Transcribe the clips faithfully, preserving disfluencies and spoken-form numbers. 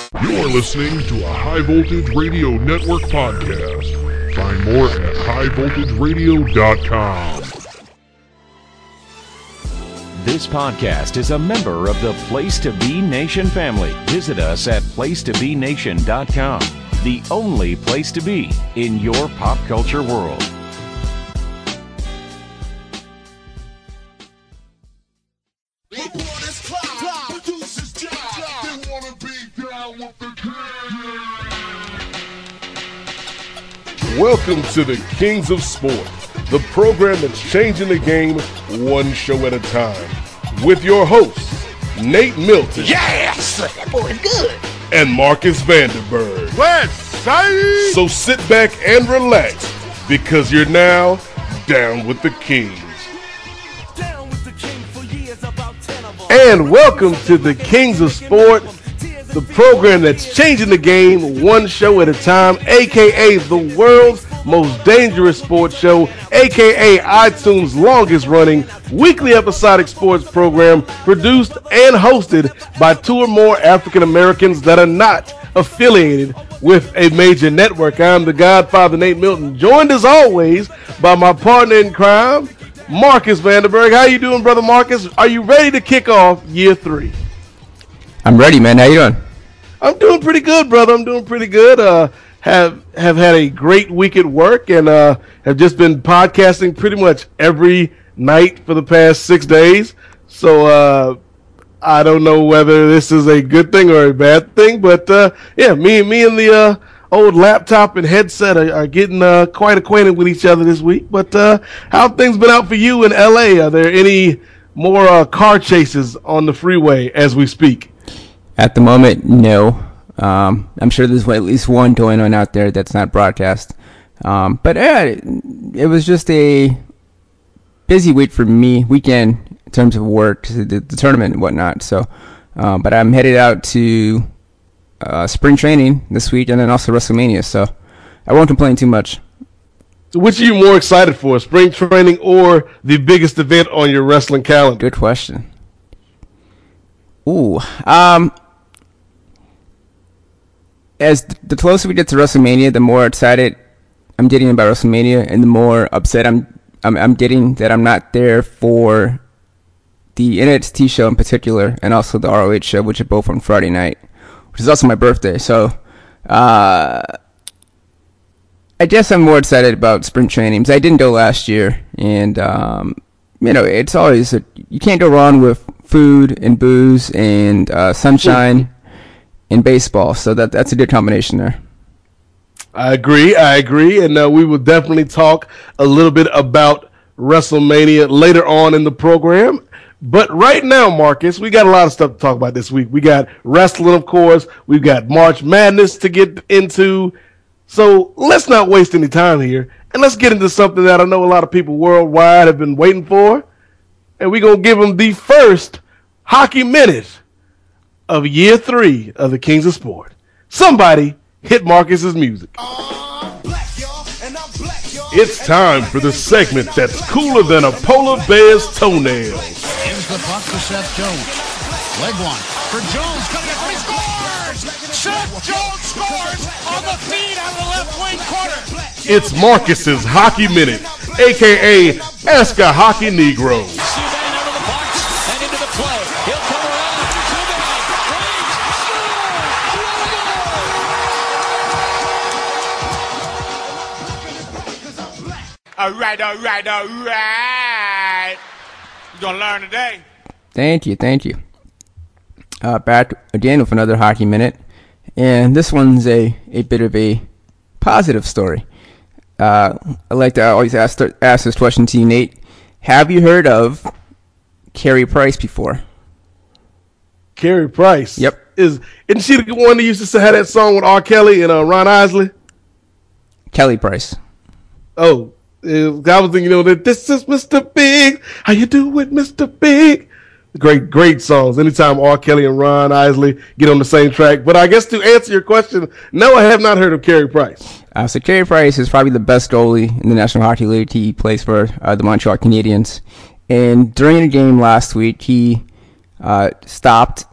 You're listening to a High Voltage Radio Network podcast. Find more at high voltage radio dot com. This podcast is a member of the Place to Be Nation family. Visit us at place to be nation dot com, the only place to be in your pop culture world. Welcome to the Kings of Sport, the program that's changing the game one show at a time. With your hosts, Nate Milton. Yes! That boy's good. And Marcus Vanderberg. West Side! So sit back and relax, because you're now down with the Kings. Down with the King for years, about ten of them. And welcome to the Kings of Sport, the program that's changing the game one show at a time, a k a the world's most dangerous sports show, a k a iTunes' longest running weekly episodic sports program, produced and hosted by two or more African Americans that are not affiliated with a major network. I'm the Godfather, Nate Milton, joined as always by my partner in crime, Marcus Vanderberg. How you doing, brother Marcus? Are you ready to kick off year three? I'm ready, man. How you doing? I'm doing pretty good, brother. I'm doing pretty good. Uh, have have had a great week at work, and uh, have just been podcasting pretty much every night for the past six days. So uh, I don't know whether this is a good thing or a bad thing, but uh, yeah, me me and the uh, old laptop and headset are, are getting uh, quite acquainted with each other this week. But uh, how have things been out for you in L A? Are there any more uh, car chases on the freeway as we speak? At the moment, no. Um, I'm sure there's at least one going on out there that's not broadcast. Um, but yeah, it, it was just a busy week for me, weekend in terms of work, the, the tournament and whatnot. So, um, but I'm headed out to uh, spring training this week and then also WrestleMania. So I won't complain too much. So which are you more excited for, spring training or the biggest event on your wrestling calendar? Good question. Ooh, um... As the closer we get to WrestleMania, the more excited I'm getting about WrestleMania, and the more upset I'm I'm, I'm getting that I'm not there for the N X T show in particular, and also the R O H show, which are both on Friday night, which is also my birthday. So, uh, I guess I'm more excited about spring trainings. I didn't go last year, and um, you know, it's always a, you can't go wrong with food and booze and uh, sunshine. In baseball, so that that's a good combination there. I agree, I agree, and uh, we will definitely talk a little bit about WrestleMania later on in the program. But right now, Marcus, we got a lot of stuff to talk about this week. We got wrestling, of course. We've got March Madness to get into. So let's not waste any time here, and let's get into something that I know a lot of people worldwide have been waiting for. And we're going to give them the first Hockey Minute of year three of the Kings of Sport. Somebody hit Marcus's music. It's time for the segment that's cooler than a polar bear's toenails. Here's the puck to Seth Jones. Leg one for Jones. Coming up, he scores! Seth Jones scores on the feed out of the left wing corner. It's Marcus's Hockey Minute, a k a. Ask a Hockey Negro. Subban out of the box and into the play. He'll come around. All right, all right, all right. You're going to learn today. Thank you, thank you. Uh, back again with another Hockey Minute. And this one's a, a bit of a positive story. Uh, I like to always ask, ask this question to you, Nate. Have you heard of Carey Price before? Carey Price? Yep. Is, isn't she the one that used to have that song with R. Kelly and uh, Ron Isley? Kelly Price. Oh. I was thinking, you know, that this is Mister Big. How you doing, Mister Big? Great, great songs. Anytime R. Kelly and Ron Isley get on the same track. But I guess to answer your question, no, I have not heard of Carey Price. Uh, so Carey Price is probably the best goalie in the National Hockey League. He plays for uh, the Montreal Canadiens. And during a game last week, he uh, stopped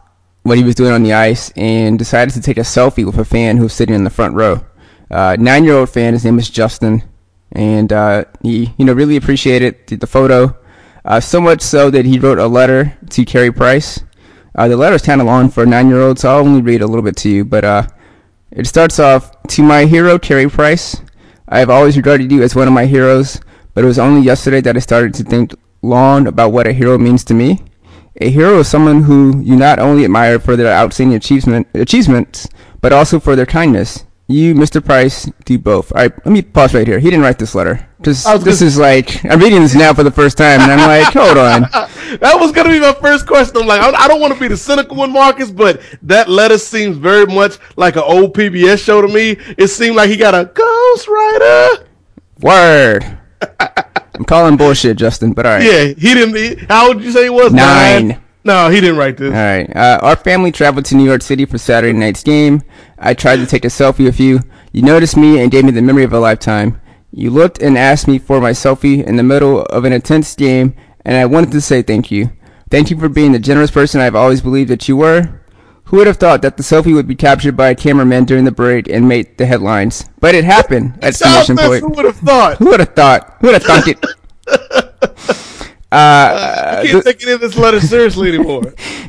what he was doing on the ice and decided to take a selfie with a fan who was sitting in the front row. Uh, nine-year-old fan, his name is Justin, and uh, he, you know, really appreciated the, the photo, uh, so much so that he wrote a letter to Carey Price. Uh, the letter is kind of long for a nine-year-old, so I'll only read a little bit to you, but uh, it starts off, "To my hero, Carey Price, I have always regarded you as one of my heroes, but it was only yesterday that I started to think long about what a hero means to me. A hero is someone who you not only admire for their outstanding achievement, achievements, but also for their kindness. You, Mister Price, do both." All right, let me pause right here. He didn't write this letter. Just, this is like, I'm reading this now for the first time, and I'm like, hold on. That was going to be my first question. I'm like, I I don't want to be the cynical one, Marcus, but that letter seems very much like an old P B S show to me. It seemed like he got a ghostwriter. Word. I'm calling bullshit, Justin, but all right. Yeah, he didn't. He, how old did you say he was? Nine. Nine. No, he didn't write this. All right. Uh, our family traveled to New York City for Saturday night's game. I tried to take a selfie with you. You noticed me and gave me the memory of a lifetime. You looked and asked me for my selfie in the middle of an intense game, and I wanted to say thank you. Thank you for being the generous person I've always believed that you were. Who would have thought that the selfie would be captured by a cameraman during the break and made the headlines? But it happened! Exclamation point. Who would have thought? Who would have thought? Who would have thought it? Uh, I can't the, take any of this letter seriously anymore.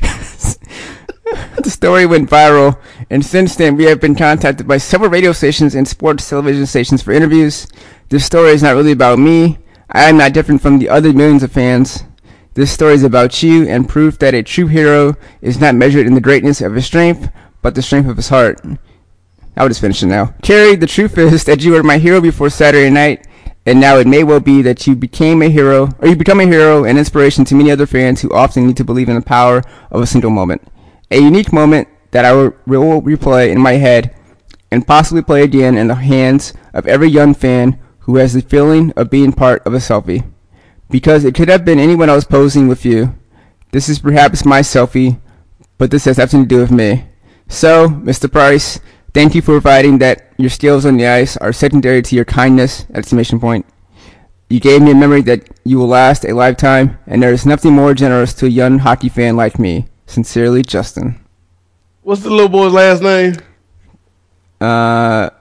The story went viral, and since then we have been contacted by several radio stations and sports television stations for interviews. This story is not really about me. I am not different from the other millions of fans. This story is about you and proof that a true hero is not measured in the greatness of his strength, but the strength of his heart. I'll just finish it now. Carey, the truth is that you were my hero before Saturday night, and now it may well be that you became a hero, or you become a hero and inspiration to many other fans who often need to believe in the power of a single moment. A unique moment that I will replay in my head and possibly play again in the hands of every young fan who has the feeling of being part of a selfie. Because it could have been anyone else posing with you. This is perhaps my selfie, but this has nothing to do with me. So, Mister Price, thank you for providing that your skills on the ice are secondary to your kindness, exclamation point. You gave me a memory that you will last a lifetime, and there is nothing more generous to a young hockey fan like me. Sincerely, Justin. What's the little boy's last name? Uh,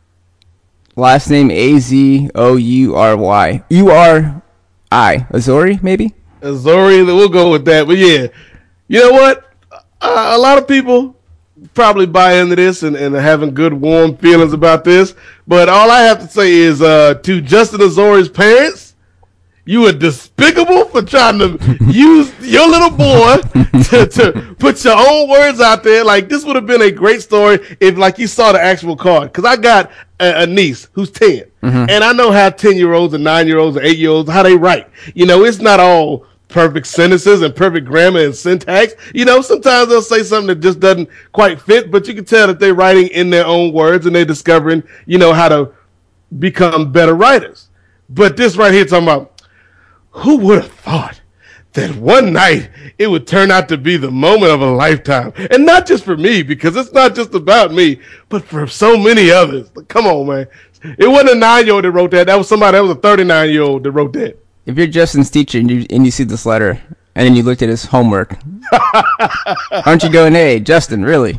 last name A Z O U R Y. U R I. Azori, maybe? Azori, we'll go with that. But yeah, you know what? Uh, a lot of people probably buy into this and, and are having good, warm feelings about this. But all I have to say is uh, to Justin Azori's parents, you are despicable for trying to use your little boy to, to put your own words out there. Like, this would have been a great story if, like, you saw the actual card. Because I got a, a niece who's ten. Mm-hmm. And I know how ten-year-olds and nine-year-olds and eight-year-olds, how they write. You know, it's not all perfect sentences and perfect grammar and syntax. You know, sometimes they'll say something that just doesn't quite fit. But you can tell that they're writing in their own words and they're discovering, you know, how to become better writers. But this right here talking about, who would have thought that one night it would turn out to be the moment of a lifetime? And not just for me, because it's not just about me, but for so many others. Come on, man. It wasn't a nine-year-old that wrote that. That was somebody, that was a thirty-nine-year-old that wrote that. If you're Justin's teacher and you, and you see this letter, and then you looked at his homework, aren't you going, hey, Justin, really?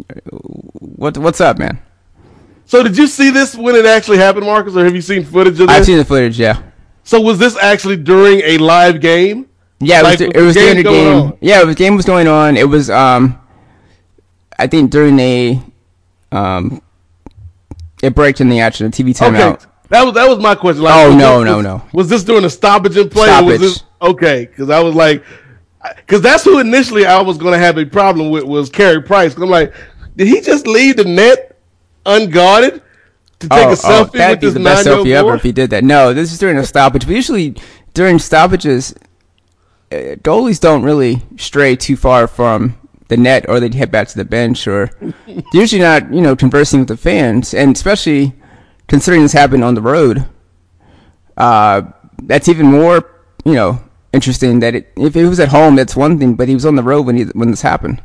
What What's up, man? So did you see this when it actually happened, Marcus, or have you seen footage of this? I've seen the footage, yeah. So was this actually during a live game? Yeah, it was, like, it was during the game. On? Yeah, the game was going on. It was, um, I think, during a, um, a break in the action, a T V timeout. Okay, that was that was my question. Like, oh no, this, no, was, no. Was this during a stoppage in play? Stoppage. Or was this, okay, because I was like, because that's who initially I was going to have a problem with was Carey Price. I'm like, did he just leave the net unguarded to take oh, a selfie oh, that'd with be this the best selfie boy? ever if he did that. No, this is during a stoppage. But usually during stoppages, uh, goalies don't really stray too far from the net, or they'd head back to the bench, or they're usually not, you know, conversing with the fans, and especially considering this happened on the road. Uh, that's even more, you know, interesting. That it, if it was at home, that's one thing, but he was on the road when he, when this happened.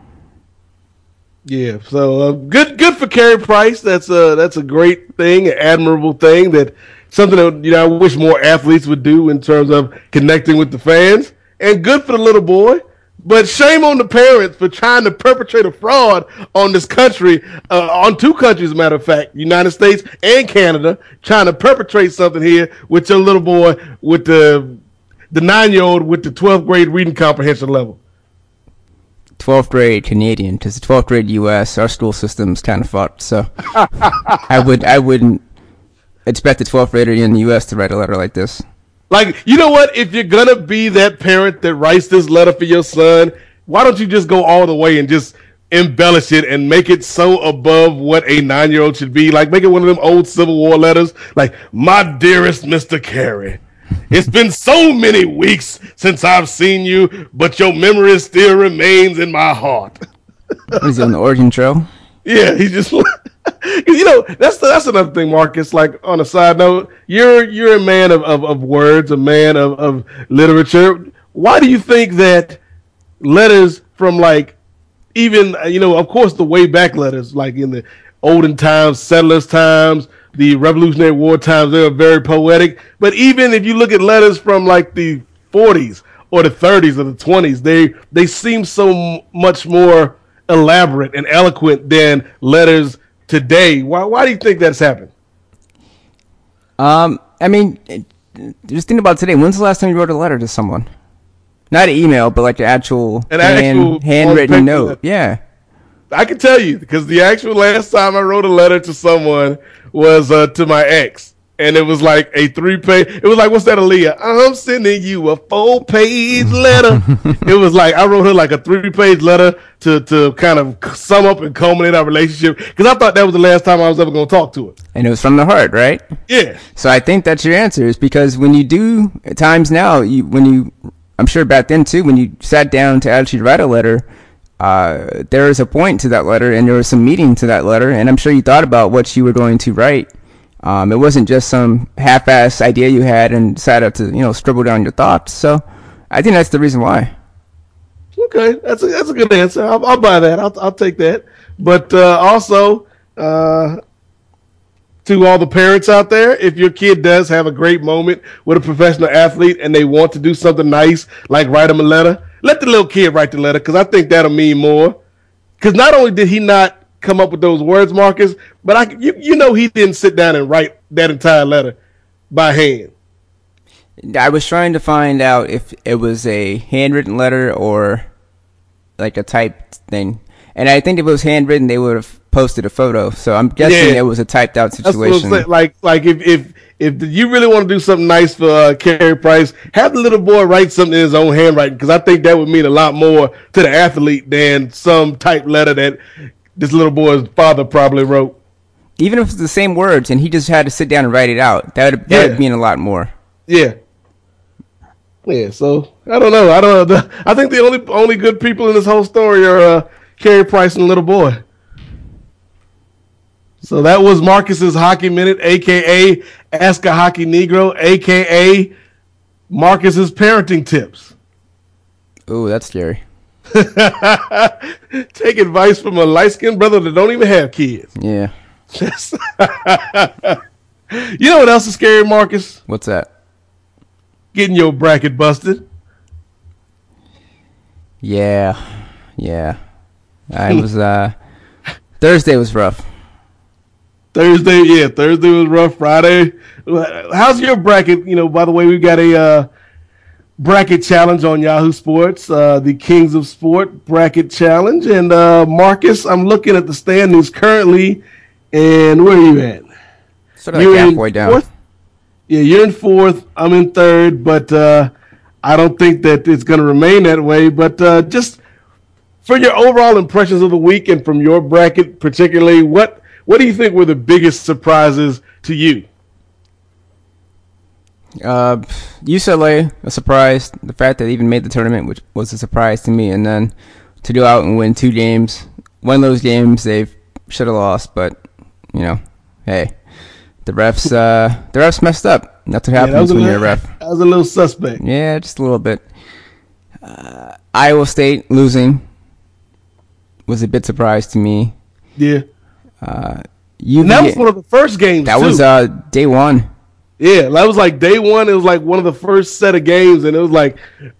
Yeah, so uh, good, good for Carey Price. That's a that's a great thing, an admirable thing. That something that, you know, I wish more athletes would do in terms of connecting with the fans. And good for the little boy. But shame on the parents for trying to perpetrate a fraud on this country, uh, on two countries, as a matter of fact, United States and Canada, trying to perpetrate something here with your little boy with the the nine-year-old with the twelfth grade reading comprehension level. twelfth grade Canadian, because the twelfth grade U S, our school system's kind of fucked. So I would I wouldn't expect a twelfth grader in the U S to write a letter like this. Like, you know what? If you're gonna be that parent that writes this letter for your son, why don't you just go all the way and just embellish it and make it so above what a nine-year-old should be? Like, make it one of them old Civil War letters, like, "My dearest Mister Carey, it's been so many weeks since I've seen you, but your memory still remains in my heart." What is he, on the Oregon Trail? Yeah, he just, you know, that's the, that's another thing, Marcus. Like, on a side note, you're you're a man of, of, of words, a man of, of literature. Why do you think that letters from, like, even, you know, of course, the way back letters, like in the olden times, settlers' times, the Revolutionary War times, they were very poetic. But even if you look at letters from, like, the forties or the thirties or the twenties, they they seem so m- much more elaborate and eloquent than letters today. Why why do you think that's happened? Um, I mean, just think about today. When's the last time you wrote a letter to someone? Not an email, but like an actual, An hand, actual handwritten note. letter. Yeah. I can tell you, because the actual last time I wrote a letter to someone was uh, to my ex. And it was like a three-page, it was like, what's that, Aaliyah? I'm sending you a four-page letter. It was like, I wrote her like a three-page letter to, to kind of sum up and culminate our relationship. Because I thought that was the last time I was ever going to talk to her. And it was from the heart, right? Yeah. So I think that's your answer, is because when you do, at times now, you when you, I'm sure back then too, when you sat down to actually write a letter, uh, there was a point to that letter and there was some meaning to that letter. And I'm sure you thought about what you were going to write. Um, it wasn't just some half-ass idea you had and decided to, you know, scribble down your thoughts. So I think that's the reason why. Okay, that's a, that's a good answer. I'll, I'll buy that. I'll, I'll take that. But uh, also, uh, to all the parents out there, if your kid does have a great moment with a professional athlete and they want to do something nice, like write them a letter, let the little kid write the letter, because I think that'll mean more. Because not only did he not come up with those words, Marcus, but I, you, you know he didn't sit down and write that entire letter by hand. I was trying to find out if it was a handwritten letter or like a typed thing. And I think if it was handwritten, they would have posted a photo. So I'm guessing Yeah. it was a typed out That's what I'm situation. saying. Like, like if, if, if you really want to do something nice for uh, Carey Price, have the little boy write something in his own handwriting, because I think that would mean a lot more to the athlete than some typed letter that this little boy's father probably wrote. Even if it's the same words and he just had to sit down and write it out, that would, that Yeah. would mean a lot more. Yeah. Yeah, so I don't know. I don't know. I think the only only good people in this whole story are uh, Carey Price and the little boy. So that was Marcus's Hockey Minute, a k a. Ask a Hockey Negro, a k a. Marcus's Parenting Tips. Ooh, that's scary. Take advice from a light-skinned brother that don't even have kids. Yeah. You know what else is scary, Marcus? What's that? Getting your bracket busted. Yeah. Yeah. I was, uh, Thursday was rough. Thursday, yeah, Thursday was rough. Friday, how's your bracket? You know, by the way, we've got a uh, bracket challenge on Yahoo Sports, uh, the Kings of Sport bracket challenge. And uh, Marcus, I'm looking at the standings currently, and where are you at? Sort of like halfway down. Fourth? Yeah, you're in fourth. I'm in third, but uh, I don't think that it's going to remain that way. But uh, just for your overall impressions of the week and from your bracket particularly, what what do you think were the biggest surprises to you? Uh, U C L A, a surprise. The fact that they even made the tournament, which was a surprise to me. And then to go out and win two games. One of those games they should have lost, but, you know, hey. The refs, uh, the refs messed up. That's what Yeah, that happens was a when little- you're a ref. That was a little suspect. Yeah, just a little bit. Uh, Iowa State losing was a bit surprise to me. Yeah. Uh, And that was one of the first games, that too. was uh, day one. Yeah, that was like day one. It was like one of the first set of games, and it was like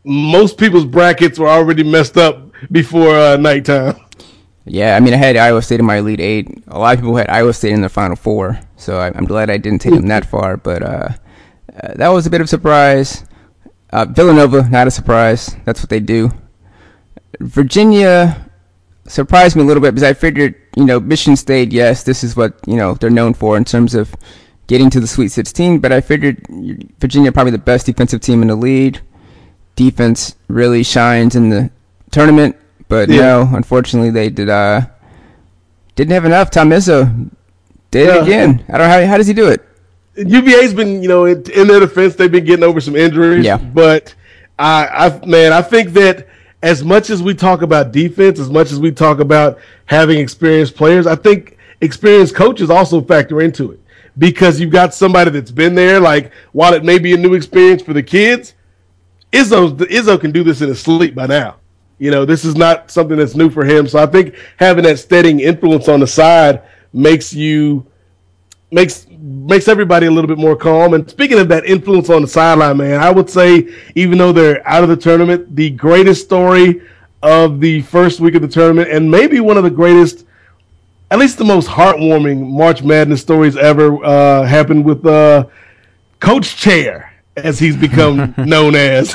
most people's brackets were already messed up before uh, nighttime. Yeah, I mean, I had Iowa State in my Elite Eight. A lot of people had Iowa State in the Final Four, so I, I'm glad I didn't take them that far. But uh, uh, that was a bit of a surprise. Uh, Villanova, not a surprise. That's what they do. Virginia surprised me a little bit because I figured, you know, Michigan State, yes, this is what, you know, they're known for in terms of getting to the Sweet sixteen, but I figured Virginia probably the best defensive team in the league. Defense really shines in the tournament, but yeah. no, unfortunately they did uh didn't have enough. Tom Izzo did yeah. it again. I don't know how how does he do it. U V A's been, you know, in, in their defense, they've been getting over some injuries. Yeah. But I, I man, I think that as much as we talk about defense, as much as we talk about having experienced players, I think experienced coaches also factor into it. Because you've got somebody that's been there, like, while it may be a new experience for the kids, Izzo, Izzo can do this in his sleep by now. You know, this is not something that's new for him. So I think having that steadying influence on the side makes you makes makes everybody a little bit more calm. And speaking of that influence on the sideline, man, I would say, even though they're out of the tournament, the greatest story of the first week of the tournament, and maybe one of the greatest, at least the most heartwarming March Madness stories ever, uh, happened with uh, Coach Chair, as he's become known as.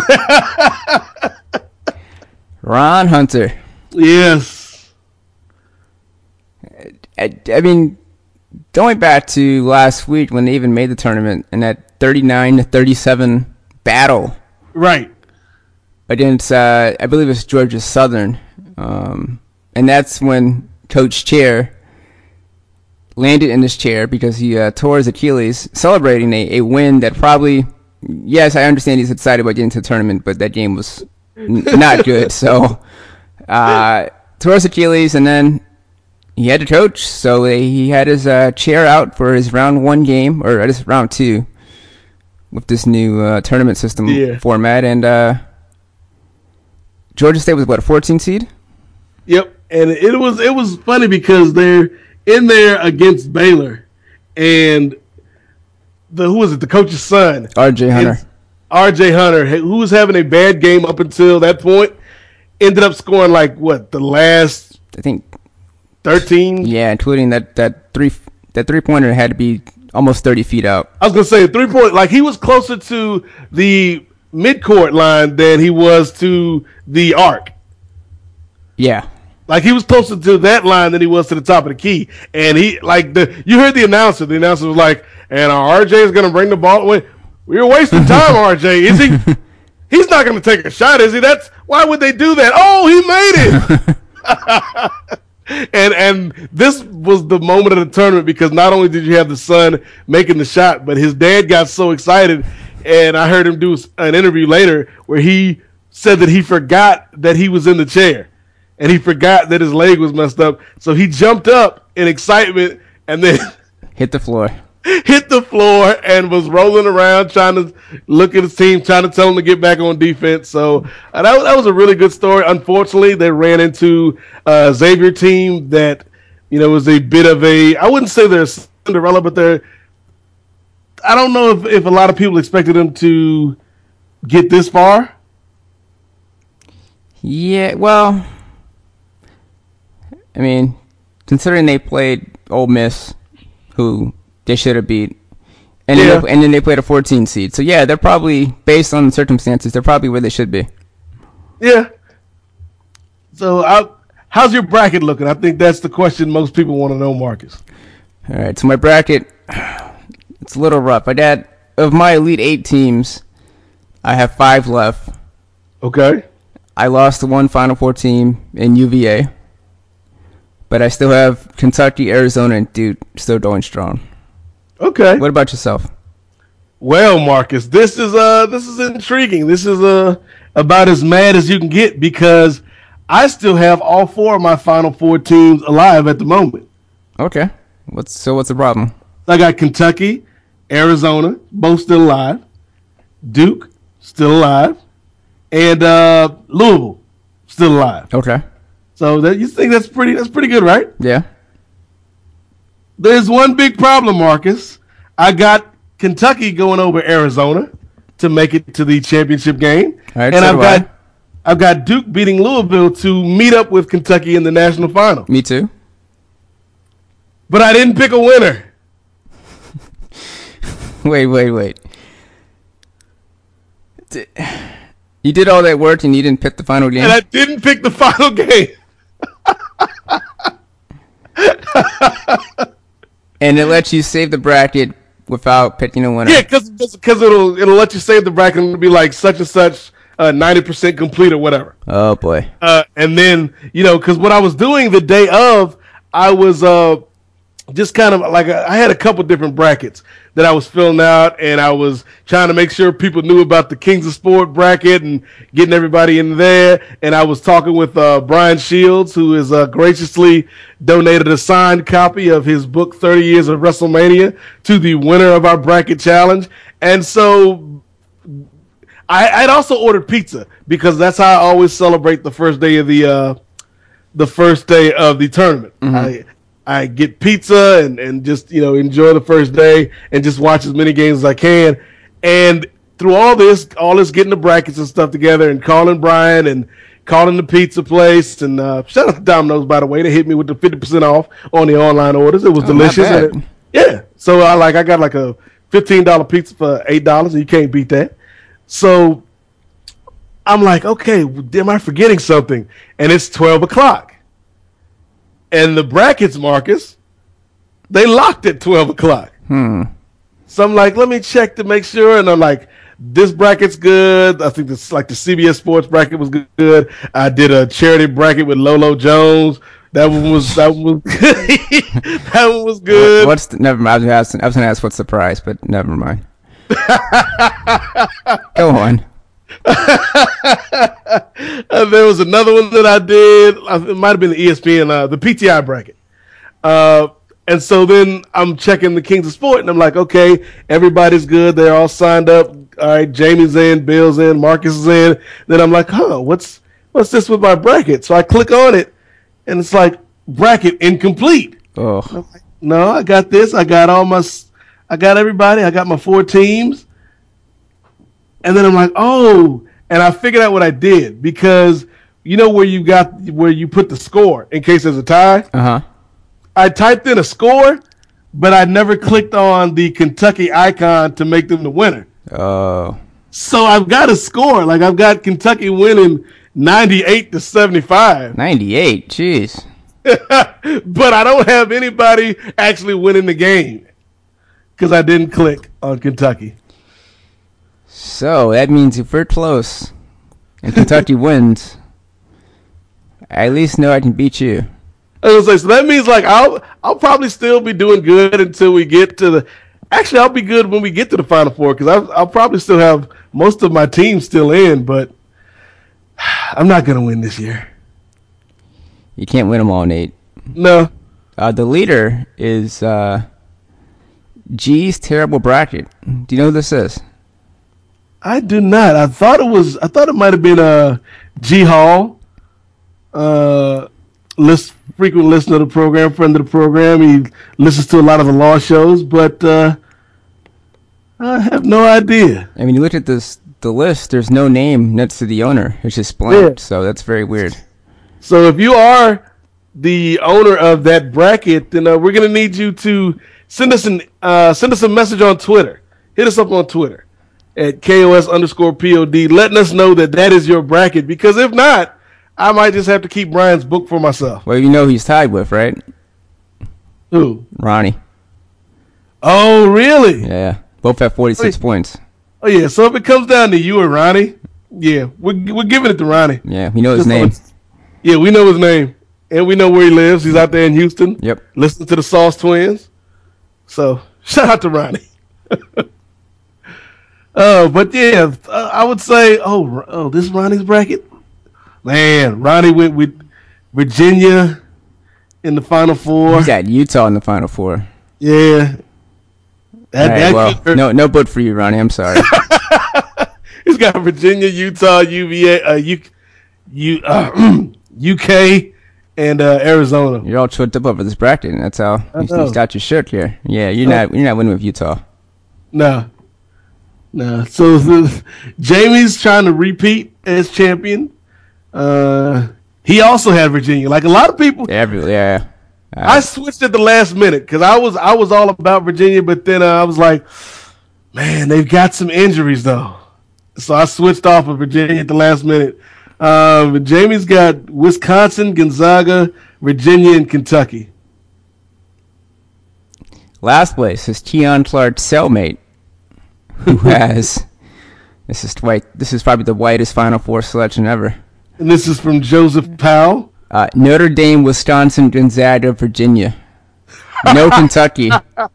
Ron Hunter. Yes. I, I mean, going back to last week when they even made the tournament and that thirty-nine to thirty-seven battle. Right. Against, uh, I believe it's Georgia Southern. Um, and that's when Coach Chair landed in his chair because he uh, tore his Achilles, celebrating a, a win that probably, yes, I understand he's excited about getting to the tournament, but that game was n- not good. So, uh, tore his Achilles, and then he had to coach. So he had his uh, chair out for his round one game, or I guess round two, with this new uh, tournament system yeah. format. And uh, Georgia State was, what, a fourteen seed? Yep, and it was it was funny because they're in there against Baylor, and the who was it? The coach's son, R J Hunter. R J Hunter, who was having a bad game up until that point, ended up scoring like what the last I think thirteen. Yeah, including that that three that three pointer had to be almost thirty feet out. I was gonna say three point, like he was closer to the midcourt line than he was to the arc. Yeah. Like he was closer to that line than he was to the top of the key, and he like the you heard the announcer. The announcer was like, "And R J is going to bring the ball away. We're wasting time, R J. Is he? He's not going to take a shot, is he? That's why would they do that? Oh, he made it." and and this was the moment of the tournament because not only did you have the son making the shot, but his dad got so excited, and I heard him do an interview later where he said that he forgot that he was in the chair. And he forgot that his leg was messed up. So he jumped up in excitement and then hit the floor. Hit the floor and was rolling around trying to look at his team, trying to tell him to get back on defense. So uh, that, that was a really good story. Unfortunately, they ran into a Xavier team that, you know, was a bit of a, I wouldn't say they're Cinderella, but they're, I don't know if, if a lot of people expected them to get this far. Yeah, well, I mean, considering they played Ole Miss, who they should have beat, and, yeah. then they, and then they played a fourteen seed. So, yeah, they're probably, based on the circumstances, they're probably where they should be. Yeah. So, I, how's your bracket looking? I think that's the question most people want to know, Marcus. All right, so my bracket, it's a little rough. I got, of my Elite Eight teams, I have five left. Okay. I lost to one Final Four team in U V A. But I still have Kentucky, Arizona, and Duke still going strong. Okay. What about yourself? Well, Marcus, this is uh this is intriguing. This is uh about as mad as you can get because I still have all four of my Final Four teams alive at the moment. Okay. What's so what's the problem? I got Kentucky, Arizona, both still alive. Duke, still alive. And uh, Louisville, still alive. Okay. So that you think that's pretty that's pretty good, right? Yeah. There's one big problem, Marcus. I got Kentucky going over Arizona to make it to the championship game. All right, and so I've do got I. I've got Duke beating Louisville to meet up with Kentucky in the national final. Me too. But I didn't pick a winner. Wait, wait, wait. Di- You did all that work and you didn't pick the final game? And I didn't pick the final game. And it lets you save the bracket without picking a winner. Yeah, because it'll it'll let you save the bracket and it'll be like such and such uh, ninety percent complete or whatever. Oh, boy. Uh, and then, you know, because what I was doing the day of, I was uh, just kind of like, a, I had a couple different brackets that I was filling out, and I was trying to make sure people knew about the Kings of Sport bracket and getting everybody in there. And I was talking with uh, Brian Shields, who has uh, graciously donated a signed copy of his book, thirty years of WrestleMania, to the winner of our bracket challenge. And so I, I'd also ordered pizza because that's how I always celebrate the first day of the uh, the first day of the tournament. Mm-hmm. I, I get pizza and, and just, you know, enjoy the first day and just watch as many games as I can. And through all this, all this getting the brackets and stuff together and calling Brian and calling the pizza place. And uh, shout out to Domino's, by the way. They hit me with the fifty percent off on the online orders. It was Oh, delicious. not And bad. it, yeah. So I like I got like a fifteen dollars pizza for eight dollars, and you can't beat that. So I'm like, okay, am I forgetting something? And it's twelve o'clock. And the brackets, Marcus, they locked at twelve o'clock. Hmm. So I'm like, let me check to make sure. And I'm like, this bracket's good. I think this like the C B S Sports bracket was good. I did a charity bracket with Lolo Jones. That one was that one was that one was good. What's the, never mind. I was going to ask what's the prize, but never mind. Go on. Uh, there was another one that I did. Uh, It might have been the E S P N, uh, the P T I bracket. Uh, and so then I'm checking the Kings of Sport, and I'm like, okay, everybody's good. They're all signed up. All right, Jamie's in, Bill's in, Marcus is in. Then I'm like, huh, what's what's this with my bracket? So I click on it, and it's like bracket incomplete. Oh. I'm like, no, I got this. I got all my, s- I got everybody. I got my four teams. And then I'm like, oh, and I figured out what I did because you know where you got where you put the score in case there's a tie. Uh huh. I typed in a score, but I never clicked on the Kentucky icon to make them the winner. Oh. So I've got a score, like I've got Kentucky winning ninety-eight to seventy-five, ninety-eight. Jeez. but I don't have anybody actually winning the game because I didn't click on Kentucky. So that means if we're close and Kentucky wins, I at least know I can beat you. I was gonna say, so that means like I'll I'll probably still be doing good until we get to the. Actually, I'll be good when we get to the Final Four because I'll, I'll probably still have most of my team still in, but I'm not gonna win this year. You can't win them all, Nate. No, Uh, the leader is uh, G's terrible bracket. Do you know who this is? I do not. I thought it was. I thought it might have been uh, G Hall, uh, list frequent listener of the program, friend of the program. He listens to a lot of the law shows, but uh, I have no idea. I mean, you look at this the list. There's no name next to the owner. It's just blank. Yeah. So that's very weird. So if you are the owner of that bracket, then uh, we're gonna need you to send us an uh, send us a message on Twitter. Hit us up on Twitter at K O S underscore P O D, letting us know that that is your bracket. Because if not, I might just have to keep Brian's book for myself. Well, you know who he's tied with, right? Who? Ronnie. Oh, really? Yeah. Both have forty-six Wait. points. Oh, yeah. So if it comes down to you or Ronnie, yeah, we're we're giving it to Ronnie. Yeah, we know his Just so name. it's- Yeah, we know his name, and we know where he lives. He's out there in Houston. Yep. Listening to the Sauce Twins. So shout out to Ronnie. Uh, but yeah, uh, I would say, oh, oh, this is Ronnie's bracket. Man, Ronnie went with Virginia in the Final Four. He's got Utah in the Final Four. Yeah. That, All right, that well, could hurt. no, no book for you, Ronnie. I'm sorry. He's got Virginia, Utah, U V A, uh, U, U, uh, U K, and uh, Arizona. You're all tripped up over this bracket, and that's how you, know. you got your shirt here. Yeah, you're not you're not winning with Utah. No. No. So the, Jamie's trying to repeat as champion. Uh, he also had Virginia. Like a lot of people, Every, yeah. I switched at the last minute because I was I was all about Virginia, but then uh, I was like, man, they've got some injuries though, so I switched off of Virginia at the last minute. Um, Jamie's got Wisconsin, Gonzaga, Virginia, and Kentucky. Last place is Keon Clark's cellmate, who has this is white. This is probably the whitest Final Four selection ever. And this is from Joseph Powell. Uh, Notre Dame, Wisconsin, Gonzaga, Virginia. No Kentucky.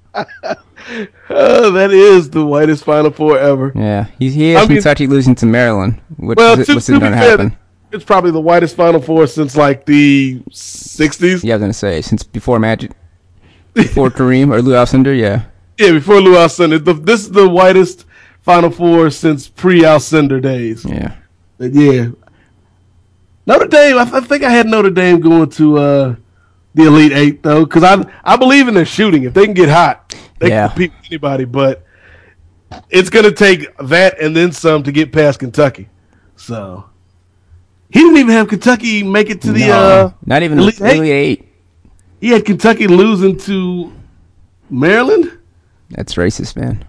Oh, that is the whitest Final Four ever. Yeah, he, he has I mean- Kentucky losing to Maryland. Which Well, is, to, what's to be going to fair, happen? it's probably the whitest Final Four since like the sixties. Yeah, I was going to say, since before Magic, before Kareem or Lou Alcindor, yeah. Yeah, before Lou Alcindor. The, this is the whitest Final Four since pre-Alcindor days. Yeah. But yeah. Notre Dame, I, I think I had Notre Dame going to uh, the Elite Eight, though, because I I believe in their shooting. If they can get hot, they Yeah. can compete with anybody. But it's going to take that and then some to get past Kentucky. So he didn't even have Kentucky make it to the No, uh, not even Elite the Elite Eight. Eight. He had Kentucky losing to Maryland. That's racist, man.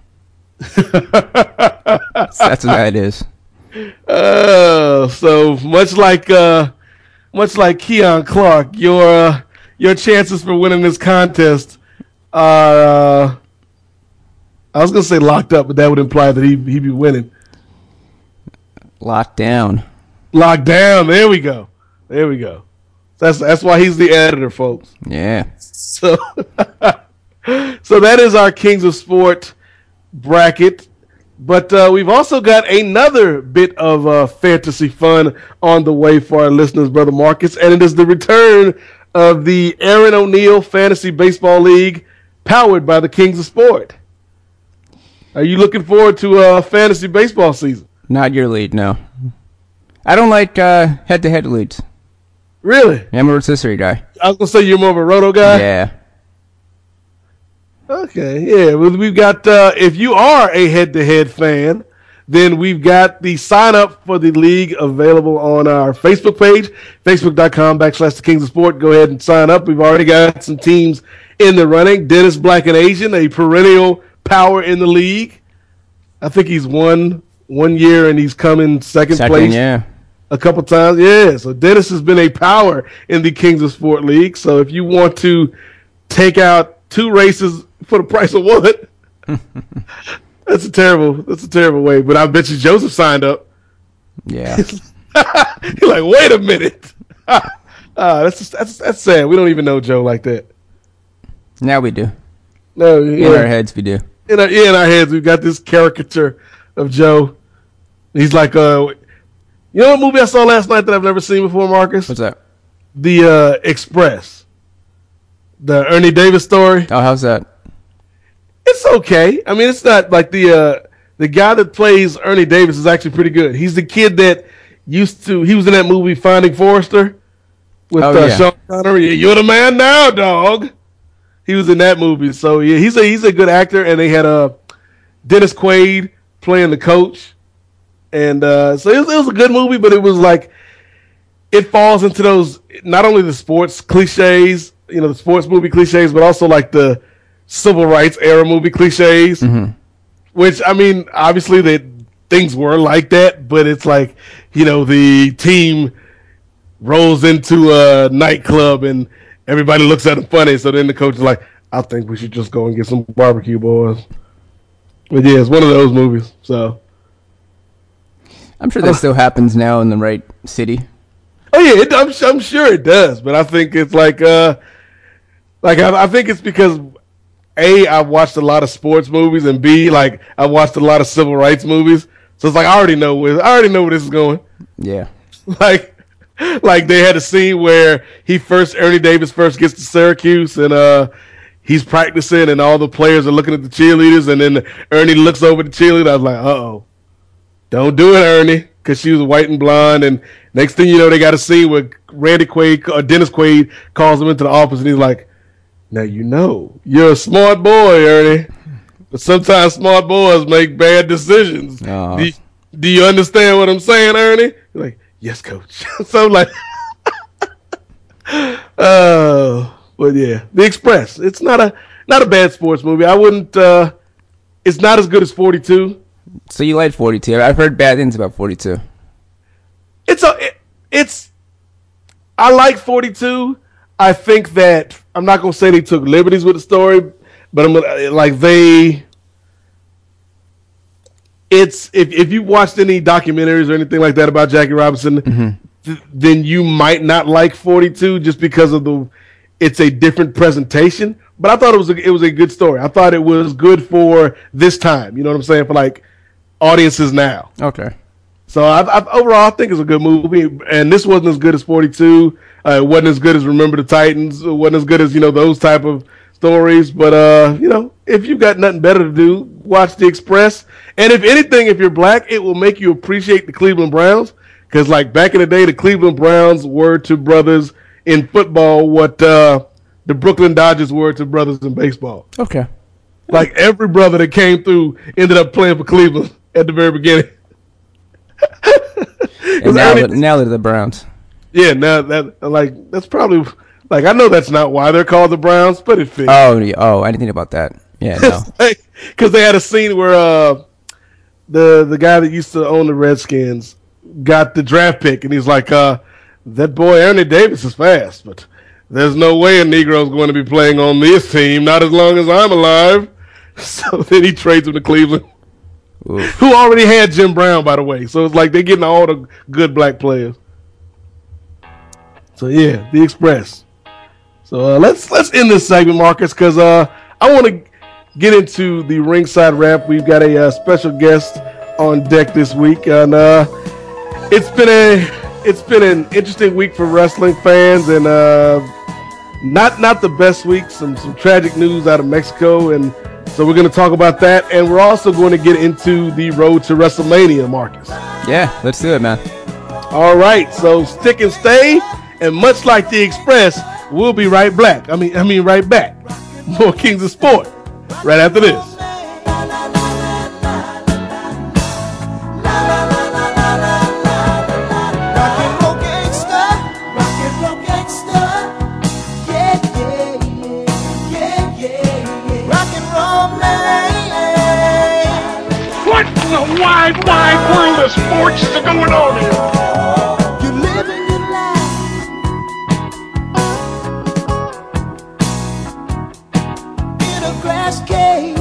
That's what that is. Uh, so much like uh, much like Keon Clark, your uh, your chances for winning this contest are uh, I was gonna say locked up, but that would imply that he he'd be winning. Locked down. Locked down. There we go. There we go. That's that's why he's the editor, folks. Yeah. So so that is our Kings of Sport bracket. But uh, we've also got another bit of uh, fantasy fun on the way for our listeners, Brother Marcus, and it is the return of the Aaron O'Neal Fantasy Baseball League, powered by the Kings of Sport. Are you looking forward to a uh, fantasy baseball season? Not your lead, no. I don't like uh, head-to-head leads. Really? I'm a rotisserie guy. I was gonna say you're more of a roto guy. Yeah. Okay, yeah. Well, we've got, uh, if you are a head-to-head fan, then we've got the sign-up for the league available on our Facebook page, facebook.com backslash the Kings of Sport. Go ahead and sign up. We've already got some teams in the running. Dennis Black and Asian, a perennial power in the league. I think he's won one year and he's come in second, Second, place yeah. a couple times. Yeah, so Dennis has been a power in the Kings of Sport League. So if you want to take out two races for the price of one, that's a terrible that's a terrible way. But I bet you Joseph signed up. Yeah. You're like, wait a minute. uh, that's just, that's that's sad. We don't even know Joe like that. Now we do. No, In yeah. our heads, we do. In our, yeah, in our heads, we've got this caricature of Joe. He's like, uh, you know what movie I saw last night that I've never seen before, Marcus? What's that? The uh, Express. The Ernie Davis story. Oh, how's that? It's okay. I mean, it's not like the uh, the guy that plays Ernie Davis is actually pretty good. He's the kid that used to. He was in that movie Finding Forrester with Oh, uh, yeah. Sean Connery. You're the man now, dog. He was in that movie. So yeah, he's a he's a good actor. And they had uh, Dennis Quaid playing the coach, and uh, so it was, it was a good movie. But it was like it falls into those not only the sports cliches, you know, the sports movie cliches, but also like the civil rights era movie cliches, Mm-hmm. which I mean, obviously that things were like that, but it's like, you know, the team rolls into a nightclub and everybody looks at them funny. So then the coach is like, I think we should just go and get some barbecue, boys. But yeah, it's one of those movies. So, I'm sure that still happens now in the right city. oh yeah, it, I'm, I'm sure it does, but I think it's like, uh, like I, I think it's because A, I've watched a lot of sports movies, and B, like I watched a lot of civil rights movies. So it's like I already know where I already know where this is going. Yeah. Like, like they had a scene where he first Ernie Davis first gets to Syracuse, and uh, he's practicing, and all the players are looking at the cheerleaders, and then Ernie looks over the cheerleader. I was like, uh oh, don't do it, Ernie, because she was white and blonde. And next thing you know, they got a scene where Randy Quaid or Dennis Quaid calls him into the office, and he's like, now you know you're a smart boy, Ernie, but sometimes smart boys make bad decisions. Aw. Do you, do you understand what I'm saying, Ernie? He's like, Yes, coach. So like, uh, well, yeah, The Express. It's not a not a bad sports movie. I wouldn't. Uh, it's not as good as forty-two. So you like forty-two? I've heard bad things about forty-two. It's a. It, it's. I like forty-two. I think that I'm not gonna say they took liberties with the story, but I'm gonna, like they. It's if if you watched any documentaries or anything like that about Jackie Robinson, mm-hmm. th- then you might not like forty-two just because of the. It's a different presentation, but I thought it was a, it was a good story. I thought it was good for this time. You know what I'm saying? For like audiences now. Okay. So I, I, overall, I think it's a good movie, and this wasn't as good as forty-two. Uh, it wasn't as good as Remember the Titans. It wasn't as good as you know those type of stories. But uh, you know, if you've got nothing better to do, watch The Express. And if anything, if you're black, it will make you appreciate the Cleveland Browns because, like back in the day, the Cleveland Browns were to brothers in football what uh, the Brooklyn Dodgers were to brothers in baseball. Okay. Like every brother that came through ended up playing for Cleveland at the very beginning. And now, Ernie, now they're the Browns. Yeah, now that like that's probably like I know that's not why they're called the Browns, but it fits. Oh, oh, I didn't think about that. Yeah, no. Because they had a scene where uh, the the guy that used to own the Redskins got the draft pick, and he's like, uh, "That boy Ernie Davis is fast, but there's no way a Negro's going to be playing on this team, not as long as I'm alive." So then he trades him to Cleveland. Oof. Who already had Jim Brown, by the way. So it's like they're getting all the good black players. So yeah, The Express. So uh, let's let's end this segment, Marcus, because uh, I want to get into the ringside wrap. We've got a uh, special guest on deck this week, and uh, it's been a it's been an interesting week for wrestling fans, and uh, not not the best week. Some some tragic news out of Mexico, and so we're going to talk about that, and we're also going to get into the road to WrestleMania, Marcus. Yeah, let's do it, man. All right, so stick and stay, and much like The Express, we'll be right back. I mean, I mean, right back. More Kings of Sport right after this. Wide, wide world of sports is going on here. You're living your life in a glass cage.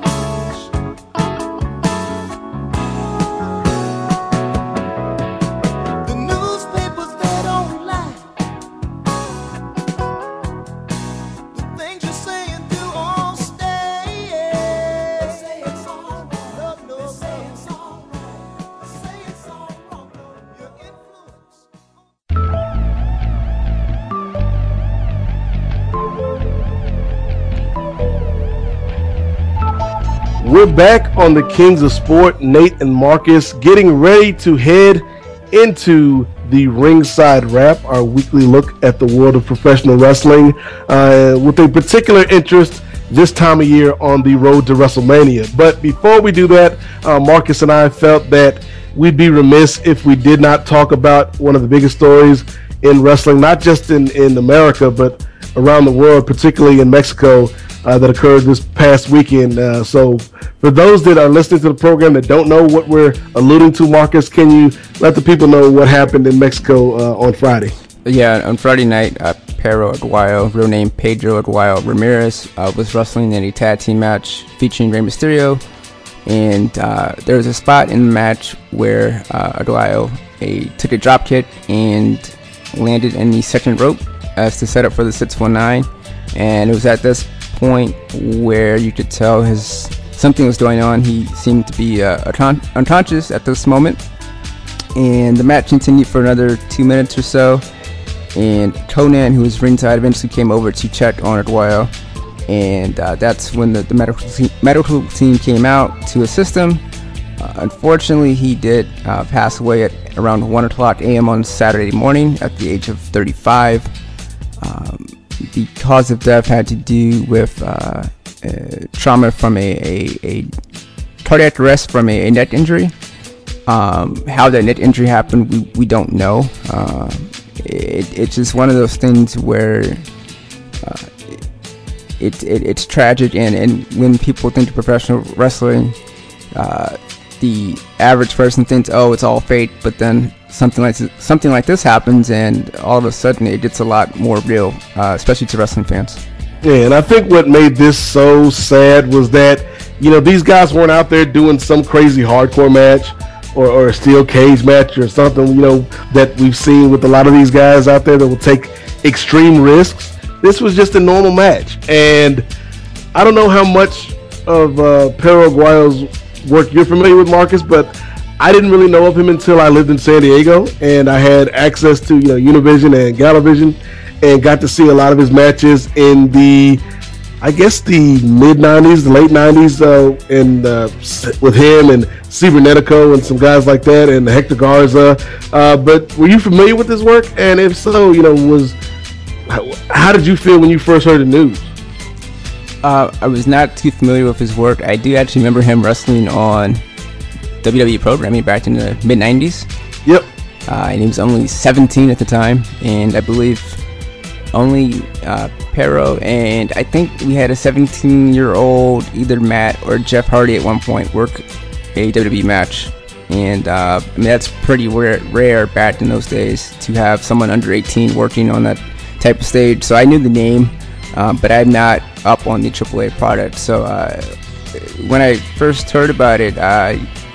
The newspapers, they don't lie. The things you say and do all stay. They say it's all right. Love, no, they say it's all right. Say it's all wrong. Your influence. We're back on the Kings of Sport, Nate and Marcus, getting ready to head into the ringside wrap, our weekly look at the world of professional wrestling, uh, with a particular interest this time of year on the road to WrestleMania. But before we do that, uh, Marcus and I felt that we'd be remiss if we did not talk about one of the biggest stories in wrestling, not just in, in America, but around the world, particularly in Mexico, uh, that occurred this past weekend. Uh, so for those that are listening to the program that don't know what we're alluding to, Marcus, can you let the people know what happened in Mexico uh, on Friday? Yeah, on Friday night, uh, Perro Aguayo, real name Pedro Aguayo Ramirez, uh, was wrestling in a tag team match featuring Rey Mysterio. And uh, there was a spot in the match where uh, Aguayo a, took a drop kick and landed in the second rope as to set up for the six one nine. And it was at this point where you could tell his something was going on. He seemed to be uh, unconscious at this moment. And the match continued for another two minutes or so. And Conan, who was ringside, eventually came over to check on Aguayo. And uh, that's when the, the medical, team, medical team came out to assist him. Uh, unfortunately, he did uh, pass away at around one o'clock a.m. on Saturday morning at the age of thirty-five. Um, the cause of death had to do with uh, uh, trauma from a, a, a cardiac arrest from a, a neck injury. Um, how that neck injury happened, we, we don't know. Uh, it, it's just one of those things where uh, it, it it's tragic, and, and when people think of professional wrestling, uh, the average person thinks, oh, it's all fake, but then something like something like this happens, and all of a sudden it gets a lot more real, uh, especially to wrestling fans. Yeah, and I think what made this so sad was that, you know, these guys weren't out there doing some crazy hardcore match or, or a steel cage match or something, you know, that we've seen with a lot of these guys out there that will take extreme risks. This was just a normal match. And I don't know how much of uh, Perro Aguayo's work you're familiar with, Marcus, but I didn't really know of him until I lived in San Diego, and I had access to, you know, Univision and Galavision, and got to see a lot of his matches in the, I guess, the mid nineties, the late nineties, uh, and uh, with him and Cibernetico and some guys like that, and Hector Garza. Uh, but were you familiar with his work? And if so, you know, was how, how did you feel when you first heard the news? Uh, I was not too familiar with his work. I do actually remember him wrestling on W W E programming back in the mid nineties. Yep. Uh, and he was only seventeen at the time, and I believe only uh, Perro, and I think we had a seventeen-year-old, either Matt or Jeff Hardy at one point, work a W W E match. And uh, I mean, that's pretty rare, rare back in those days to have someone under eighteen working on that type of stage. So I knew the name, um, but I'm not up on the triple A product. So uh, when I first heard about it, uh,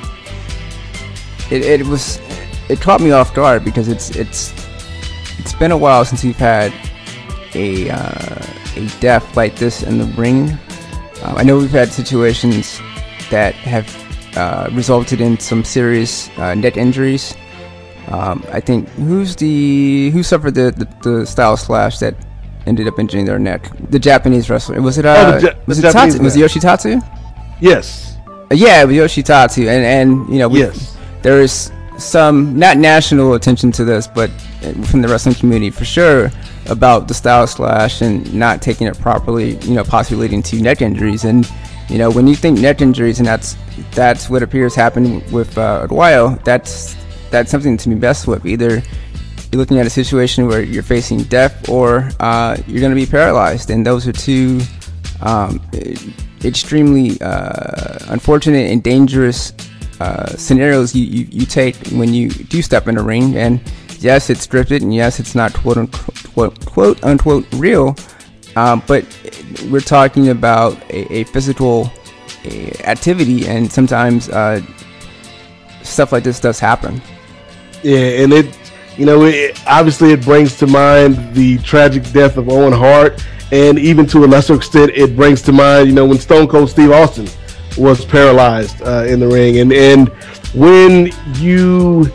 it, it was it caught me off guard, because it's it's it's been a while since we've had a uh, a death like this in the ring. Um, I know we've had situations that have uh, resulted in some serious uh, neck injuries. Um, I think who's the who suffered the, the the style slash that ended up injuring their neck? The Japanese wrestler. Was it? Uh, Oh, the Ja- was the it Japanese Tatsu? Was it Yoshitatsu? Yes. Uh, yeah, it was Yoshitatsu, and and you know we, Yes. there is some not national attention to this, but from the wrestling community for sure, about the style slash and not taking it properly, you know, possibly leading to neck injuries. And you know, when you think neck injuries, and that's that's what appears happening with uh, Aguayo, that's that's something to be messed with. Either you're looking at a situation where you're facing death, or uh, you're going to be paralyzed, and those are two um, extremely uh, unfortunate and dangerous uh, scenarios you, you, you take when you do step in a ring. And yes, it's scripted, and yes, it's not quote unquote, quote, quote unquote real, um, but we're talking about a, a physical a activity, and sometimes uh, stuff like this does happen. Yeah, and it, you know, it, obviously it brings to mind the tragic death of Owen Hart, and even to a lesser extent, it brings to mind, you know, when Stone Cold Steve Austin was paralyzed uh, in the ring. And, and when you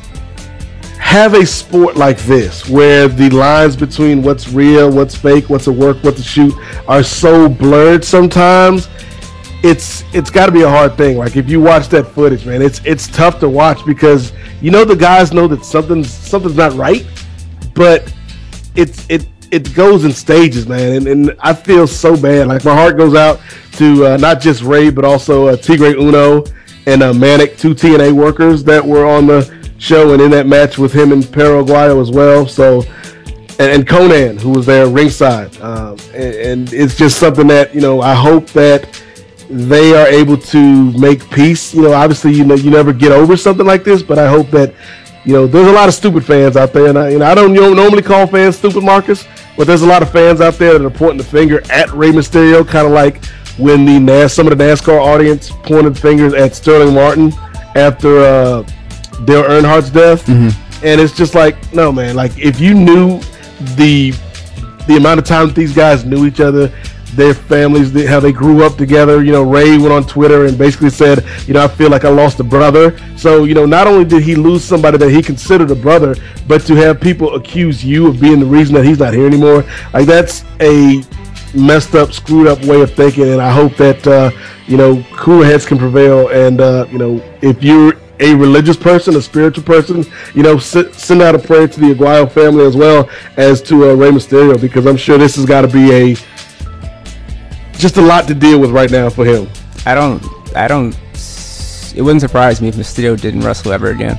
have a sport like this, where the lines between what's real, what's fake, what's a work, what's a shoot, are so blurred sometimes, it's it's got to be a hard thing. Like, if you watch that footage, man, it's it's tough to watch, because you know the guys know that something's something's not right, but it's it it goes in stages, man. And, and I feel so bad. Like, my heart goes out to uh, not just Ray, but also uh, Tigre Uno and uh, Manic, two T N A workers that were on the show and in that match with him and Perro Aguayo as well. So, and, and Conan, who was there ringside, um, and, and it's just something that, you know, I hope that they are able to make peace. You know, obviously, you know, you never get over something like this, but I hope that, you know, there's a lot of stupid fans out there, and I, you know, I don't you know, normally call fans stupid, Marcus, but there's a lot of fans out there that are pointing the finger at Rey Mysterio, kind of like when the NAS, some of the NASCAR audience pointed fingers at Sterling Martin after uh, Dale Earnhardt's death. Mm-hmm. And it's just like, no, man, like, if you knew the the amount of time that these guys knew each other, their families, how they grew up together. You know, Ray went on Twitter and basically said, you know, I feel like I lost a brother. So, you know, not only did he lose somebody that he considered a brother, but to have people accuse you of being the reason that he's not here anymore, like, that's a messed up, screwed up way of thinking. And I hope that, uh, you know, cooler heads can prevail. And, uh, you know, if you're a religious person, a spiritual person, you know, s- send out a prayer to the Aguayo family as well as to uh, Rey Mysterio, because I'm sure this has got to be a just a lot to deal with right now for him. I don't, I don't just it wouldn't surprise me if Mysterio didn't wrestle ever again.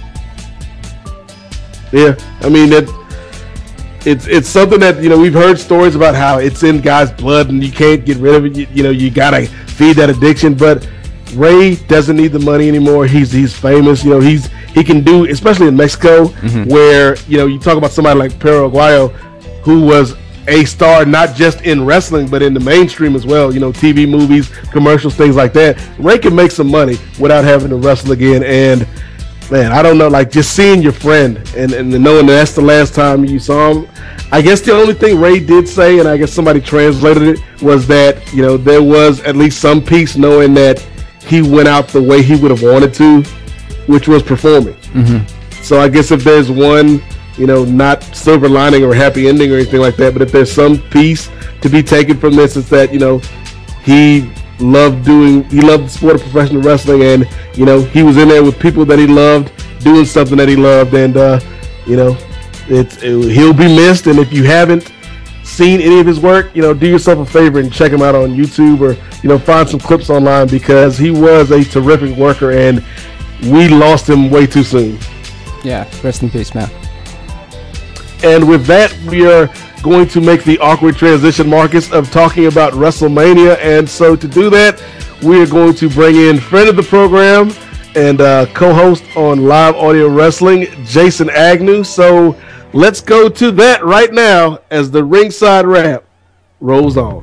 Yeah, I mean it. It's it's something that you know we've heard stories about how it's in guys' blood and you can't get rid of it. You, you know you gotta feed that addiction. But Rey doesn't need the money anymore. He's he's famous. You know he's he can do, especially in Mexico, mm-hmm. where you know you talk about somebody like Perro Aguayo, who was a star not just in wrestling but in the mainstream as well. You know T V, movies, commercials, things like that. Rey can make some money without having to wrestle again. And man, I don't know, like just seeing your friend and, and knowing that that's the last time you saw him. I guess the only thing Rey did say, and I guess somebody translated it, was that, you know, there was at least some peace knowing that he went out the way he would have wanted to, which was performing. Mm-hmm. So I guess if there's one, you know, not silver lining or happy ending or anything like that, but if there's some peace to be taken from this, it's that, you know, he loved doing, he loved the sport of professional wrestling, and you know he was in there with people that he loved, doing something that he loved, and uh, you know it's it, he'll be missed. And if you haven't seen any of his work, you know do yourself a favor and check him out on YouTube, or you know find some clips online, because he was a terrific worker and we lost him way too soon. Yeah, rest in peace, man. And with that, we are going to make the awkward transition, Marcus, of talking about WrestleMania. And so to do that, we are going to bring in friend of the program and uh, co-host on Live Audio Wrestling, Jason Agnew. So let's go to that right now as the ringside rap rolls on.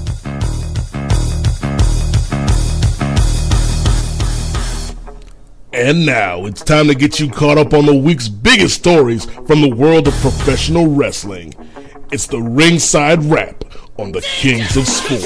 And now it's time to get you caught up on the week's biggest stories from the world of professional wrestling. It's the Ringside Rap on the Kings of Sport.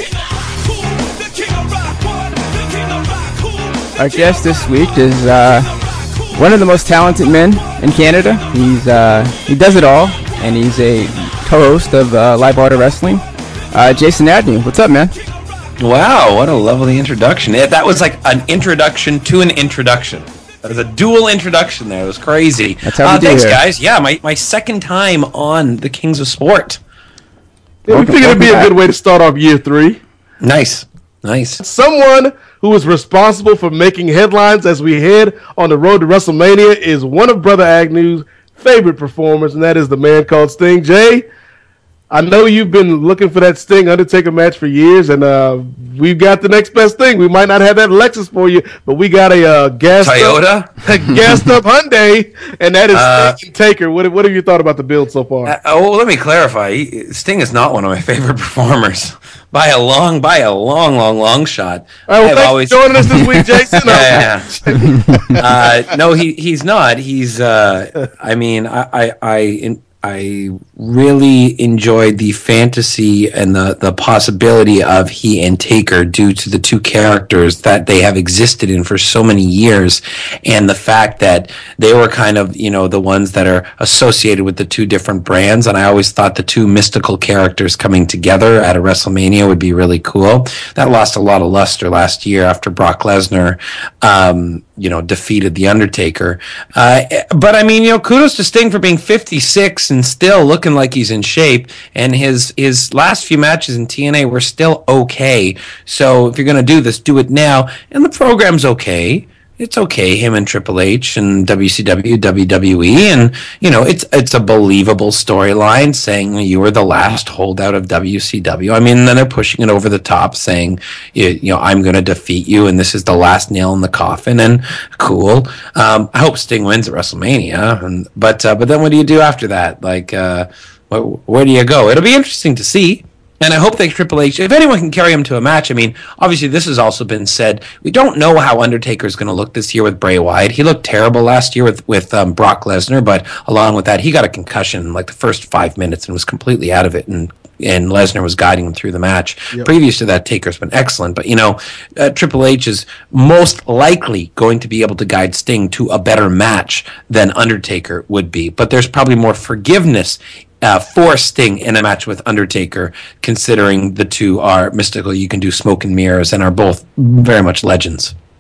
Our guest this week is uh, one of the most talented men in Canada. He's uh, he does it all, and he's a co-host of uh, Live Audio Wrestling. Uh, Jason Agnew, what's up, man? Wow, what a lovely introduction. Yeah, that was like an introduction to an introduction. That was a dual introduction there. It was crazy. That's how we uh, do thanks, here. guys. Yeah, my, my second time on the Kings of Sport. Yeah, we figured it'd be a good way to start off year three. Nice. Nice. Someone who is responsible for making headlines as we head on the road to WrestleMania is one of Brother Agnew's favorite performers, and that is the man called Sting. Jay, I know you've been looking for that Sting Undertaker match for years, and uh, we've got the next best thing. We might not have that Lexus for you, but we got a uh, gassed Toyota, up, gassed up Hyundai, and that is uh, Sting and Taker. What, what have you thought about the build so far? Uh, oh, well, let me clarify. He, Sting is not one of my favorite performers by a long, by a long, long, long shot. All right, well, I've thanks always for joining us this week, Jason. yeah, yeah. uh, no, he he's not. He's. Uh, I mean, I I. I in, I really enjoyed the fantasy and the, the possibility of he and Taker due to the two characters that they have existed in for so many years, and the fact that they were kind of, you know, the ones that are associated with the two different brands. And I always thought the two mystical characters coming together at a WrestleMania would be really cool. That lost a lot of luster last year after Brock Lesnar, um, you know, defeated The Undertaker. Uh, but I mean, you know, kudos to Sting for being fifty-six and still looking like he's in shape. And his his last few matches in T N A were still okay. So if you're going to do this, do it now. And the program's okay. It's okay, him and Triple H and W C W, W W E, and you know it's it's a believable storyline saying you were the last holdout of W C W. I mean, then they're pushing it over the top, saying you, you know I'm going to defeat you, and this is the last nail in the coffin. And cool. Um, I hope Sting wins at WrestleMania, and but uh, but then what do you do after that? Like, uh, wh- where do you go? It'll be interesting to see. And I hope that Triple H, if anyone can carry him to a match, I mean, obviously this has also been said. We don't know how Undertaker is going to look this year with Bray Wyatt. He looked terrible last year with, with um, Brock Lesnar, but along with that, he got a concussion in like the first five minutes and was completely out of it, and and Lesnar was guiding him through the match. Yep. Previous to that, Taker's been excellent, but you know, uh, Triple H is most likely going to be able to guide Sting to a better match than Undertaker would be. But there's probably more forgiveness Uh, for Sting in a match with Undertaker, considering the two are mystical, you can do smoke and mirrors, and are both very much legends.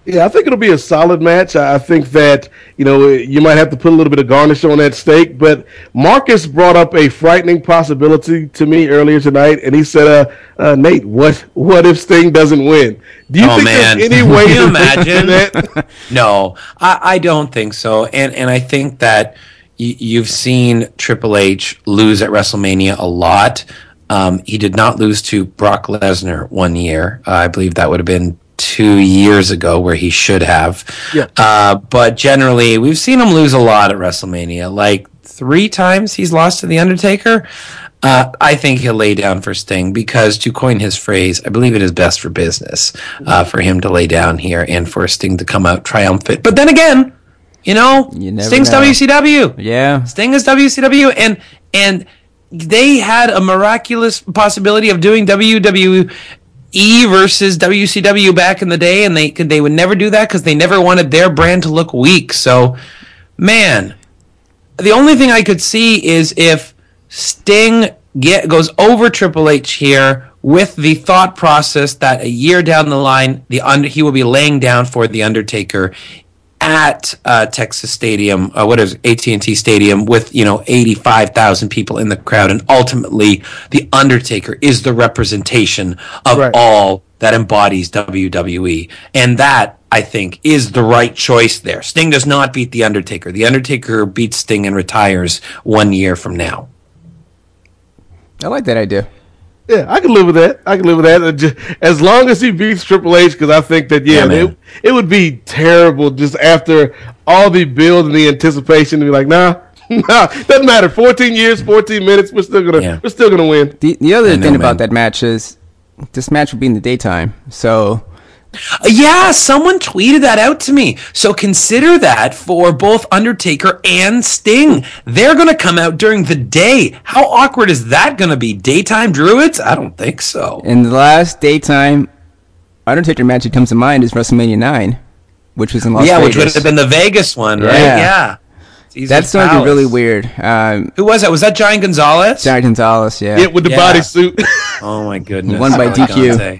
Yeah, I think it'll be a solid match. I I think that, you know, you might have to put a little bit of garnish on that steak, but Marcus brought up a frightening possibility to me earlier tonight, and he said, uh, uh, Nate, what what if Sting doesn't win? Do you Oh, think man. there's any way Can you to imagine? that? No, I, I don't think so. And and I think that y- you've seen Triple H lose at WrestleMania a lot. Um, he did not lose to Brock Lesnar one year. Uh, I believe that would have been two years ago, where he should have. Yeah. Uh, but generally, we've seen him lose a lot at WrestleMania. Like three times he's lost to The Undertaker. Uh, I think he'll lay down for Sting because, to coin his phrase, I believe it is best for business uh, for him to lay down here and for Sting to come out triumphant. But then again, you know, You never Sting's know. W C W. Yeah. Sting is W C W, and and they had a miraculous possibility of doing W W E versus W C W back in the day, and they could they would never do that because they never wanted their brand to look weak. So, man, the only thing I could see is if Sting get goes over Triple H here with the thought process that a year down the line, the under, he will be laying down for the Undertaker at uh, Texas Stadium, uh, what is it, A T and T Stadium, with, you know, eighty-five thousand people in the crowd, and ultimately the Undertaker is the representation of Right. all that embodies W W E, and that, I think, is the right choice there. Sting does not beat the Undertaker. The Undertaker beats Sting and retires one year from now. I like that idea. Yeah, I can live with that. I can live with that. Uh, ju- As long as he beats Triple H, because I think that, yeah, Yeah, man. it, it would be terrible just after all the build and the anticipation to be like, nah, nah, doesn't matter. fourteen years, fourteen minutes, we're still gonna, Yeah. we're still gonna win. The the other I know, thing man. about that match is this match will be in the daytime. So Uh, Yeah, someone tweeted that out to me. So consider that for both Undertaker and Sting. They're going to come out during the day. How awkward is that going to be? Daytime Druids? I don't think so. in the last daytime Undertaker match that comes to mind is WrestleMania nine, which was in Las yeah, Vegas. which would have been the Vegas one, right? Yeah. Yeah. Caesar's That's going to be Palace. really weird. Um, Who was that? Was that Giant Gonzalez? Jack Gonzalez, yeah. Yeah, with the Yeah. bodysuit. Oh my goodness. Won by Oh, D Q. Dante.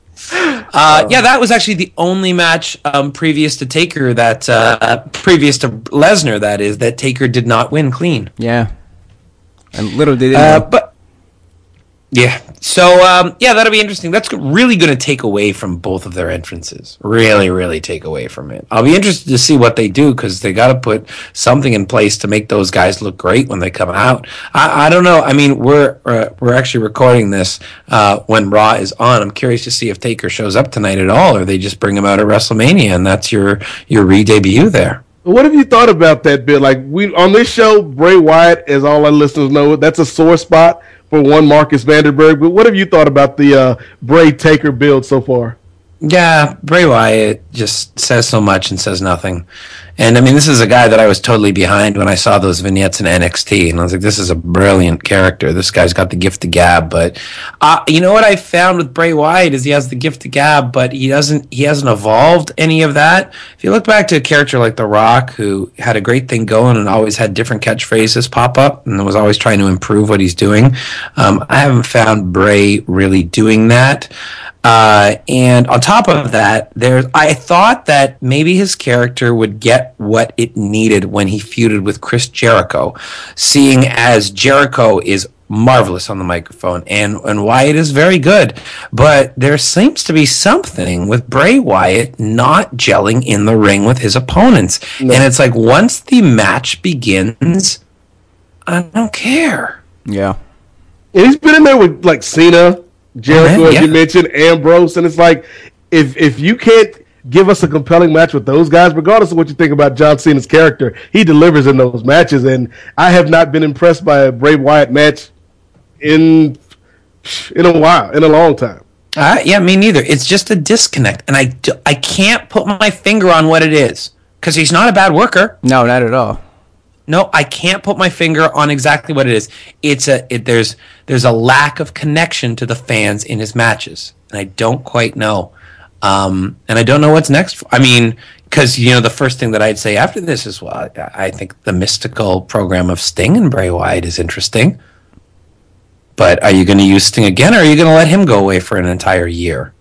Uh, yeah, that was actually the only match um, previous to Taker that uh, previous to Lesnar, that is, that Taker did not win clean. Yeah. And little did they Uh, know. but yeah, so um, yeah, that'll be interesting. That's really going to take away from both of their entrances. Really, really take away from it. I'll be interested to see what they do because they got to put something in place to make those guys look great when they come out. I, I don't know. I mean, we're uh, we're actually recording this uh, when Raw is on. I'm curious to see if Taker shows up tonight at all, or they just bring him out at WrestleMania, and that's your your re-debut there. What have you thought about that, Bill? Like, we on this show, Bray Wyatt, as all our listeners know, that's a sore spot for one Marcus Vanderberg. But what have you thought about the uh, Bray Taker build so far? Yeah, Bray Wyatt just says so much and says nothing. And I mean, this is a guy that I was totally behind when I saw those vignettes in N X T. And I was like, this is a brilliant character. This guy's got the gift of gab. But uh, you know what I found with Bray Wyatt is he has the gift of gab, but he doesn't, he hasn't evolved any of that. If you look back to a character like The Rock, who had a great thing going and always had different catchphrases pop up and was always trying to improve what he's doing, um, I haven't found Bray really doing that. Uh, and on top of that, there's I thought that maybe his character would get what it needed when he feuded with Chris Jericho, seeing as Jericho is marvelous on the microphone and, and Wyatt is very good. But there seems to be something with Bray Wyatt not gelling in the ring with his opponents. No. And it's like once the match begins, I don't care. Yeah. And he's been in there with, like, Cena, Jericho, oh, as yeah. you mentioned, Ambrose, and it's like, if if you can't give us a compelling match with those guys, regardless of what you think about John Cena's character, he delivers in those matches, and I have not been impressed by a Bray Wyatt match in in a while, in a long time. Uh, yeah, me neither. It's just a disconnect, and I, do, I can't put my finger on what it is, because he's not a bad worker. No, not at all. No, I can't put my finger on exactly what it is. It's a it, there's there's a lack of connection to the fans in his matches, and I don't quite know. Um, and I don't know what's next. I mean, because you know, the first thing that I'd say after this is, well, I, I think the mystical program of Sting and Bray Wyatt is interesting. But are you going to use Sting again, or are you going to let him go away for an entire year?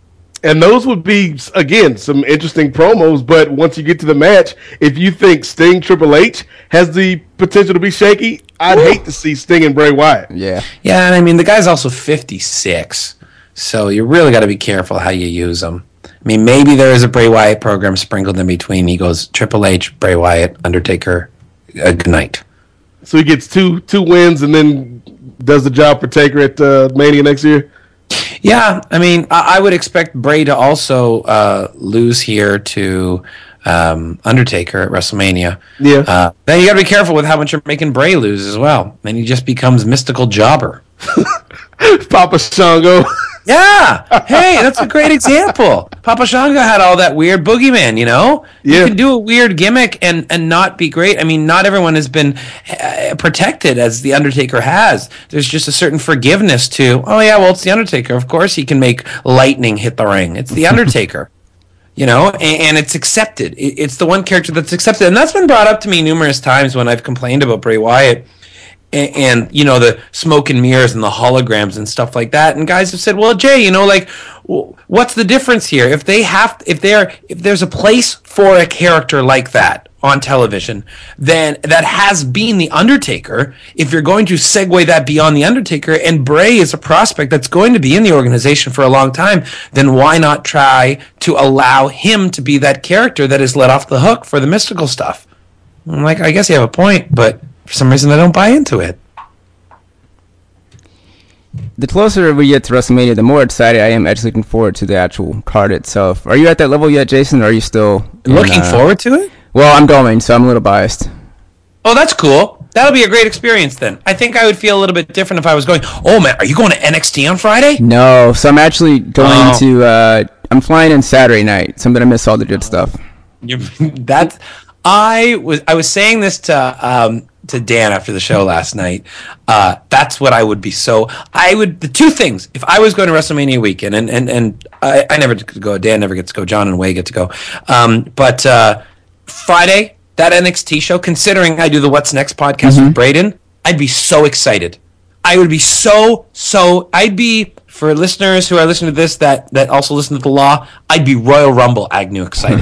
And those would be, again, some interesting promos. But once you get to the match, if you think Sting Triple H has the potential to be shaky, I'd Ooh. hate to see Sting and Bray Wyatt. Yeah. Yeah, and I mean, the guy's also fifty-six. So you really got to be careful how you use him. I mean, maybe there is a Bray Wyatt program sprinkled in between. He goes Triple H, Bray Wyatt, Undertaker, uh, good night. So he gets two two wins and then does the job for Taker at uh, Mania next year? Yeah, I mean, I, I would expect Bray to also uh, lose here to um, Undertaker at WrestleMania. Yeah. Uh, then you got to be careful with how much you're making Bray lose as well. Then he just becomes mystical jobber. Papa Shango. Yeah. Hey, that's a great example. Papa Shango had all that weird boogeyman, you know? Yeah. You can do a weird gimmick and, and not be great. I mean, not everyone has been uh, protected as The Undertaker has. There's just a certain forgiveness to, oh, yeah, well, it's The Undertaker. Of course he can make lightning hit the ring. It's The Undertaker. You know, and, and it's accepted. It, it's the one character that's accepted. And that's been brought up to me numerous times when I've complained about Bray Wyatt. And, and, you know, the smoke and mirrors and the holograms and stuff like that. And guys have said, well, Jay, you know, like, what's the difference here? If they have, if they're, if there's a place for a character like that on television, then that has been The Undertaker. If you're going to segue that beyond The Undertaker, and Bray is a prospect that's going to be in the organization for a long time, then why not try to allow him to be that character that is let off the hook for the mystical stuff? I'm like, I guess you have a point, but for some reason, I don't buy into it. The closer we get to WrestleMania, the more excited I am actually looking forward to the actual card itself. Are you at that level yet, Jason, or are you still... in, Looking uh, forward to it? Well, I'm going, so I'm a little biased. Oh, that's cool. That'll be a great experience then. I think I would feel a little bit different if I was going, oh, man, are you going to N X T on Friday? No, so I'm actually going Oh. to... Uh, I'm flying in Saturday night, so I'm going to miss all the good stuff. You're, that's... I was I was saying this to um, to Dan after the show last night. Uh, that's what I would be so. I would the two things. If I was going to WrestleMania weekend, and and and I, I never get to go. Dan never gets to go. John and Way get to go. Um, but uh, Friday, that N X T show. Considering I do the What's Next podcast Mm-hmm. with Braden, I'd be so excited. I would be so so. I'd be. For listeners who are listening to this that, that also listen to the law, I'd be Royal Rumble Agnew excited.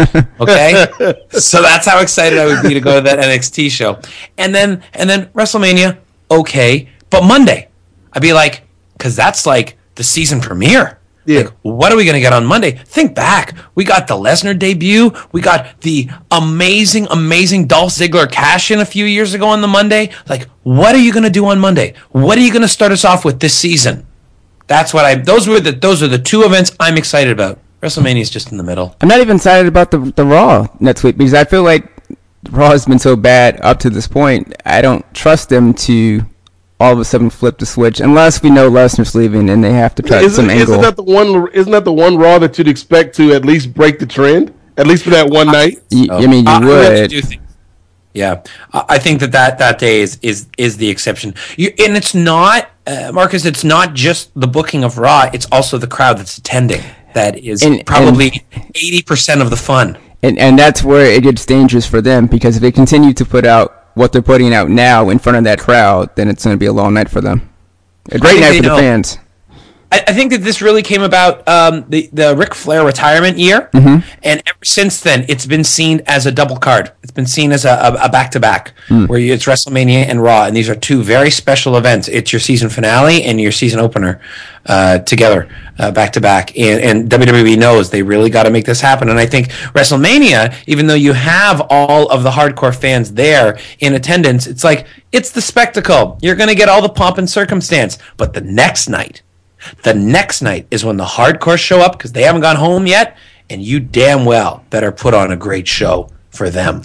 Okay? So that's how excited I would be to go to that N X T show. And then and then WrestleMania, okay. But Monday, I'd be like, because that's like the season premiere. Yeah. Like, what are we going to get on Monday? Think back. We got the Lesnar debut. We got the amazing, amazing Dolph Ziggler cash-in a few years ago on the Monday. Like, what are you going to do on Monday? What are you going to start us off with this season? That's what I. Those were the. Those are the two events I'm excited about. WrestleMania is just in the middle. I'm not even excited about the the Raw next week because I feel like Raw has been so bad up to this point. I don't trust them to all of a sudden flip the switch unless we know Lesnar's leaving and they have to try Isn't, some angle. isn't that the one? Isn't that the one Raw that you'd expect to at least break the trend, at least for that one night? Y- I mean, you Uh, I really would. do think- Yeah, I I think that that, that day is, is is the exception. You, and it's not, uh, Marcus. It's not just the booking of Raw. It's also the crowd that's attending. That is And- probably eighty percent of the fun. And and that's where it gets dangerous for them because if they continue to put out what they're putting out now in front of that crowd, then it's going to be a long night for them. A great think night they for the know. fans. I, I think that this really came about um, the the Ric Flair retirement year, Mm-hmm. and ever since then, it's been seen as a double card. It's been seen as a, a, a back-to-back, Mm. where you, it's WrestleMania and Raw, and these are two very special events. It's your season finale and your season opener uh, together, uh, back-to-back. And, and W W E knows they really got to make this happen. And I think WrestleMania, even though you have all of the hardcore fans there in attendance, it's like, it's the spectacle. You're going to get all the pomp and circumstance. But the next night, the next night is when the hardcore show up because they haven't gone home yet, and you damn well better put on a great show for them,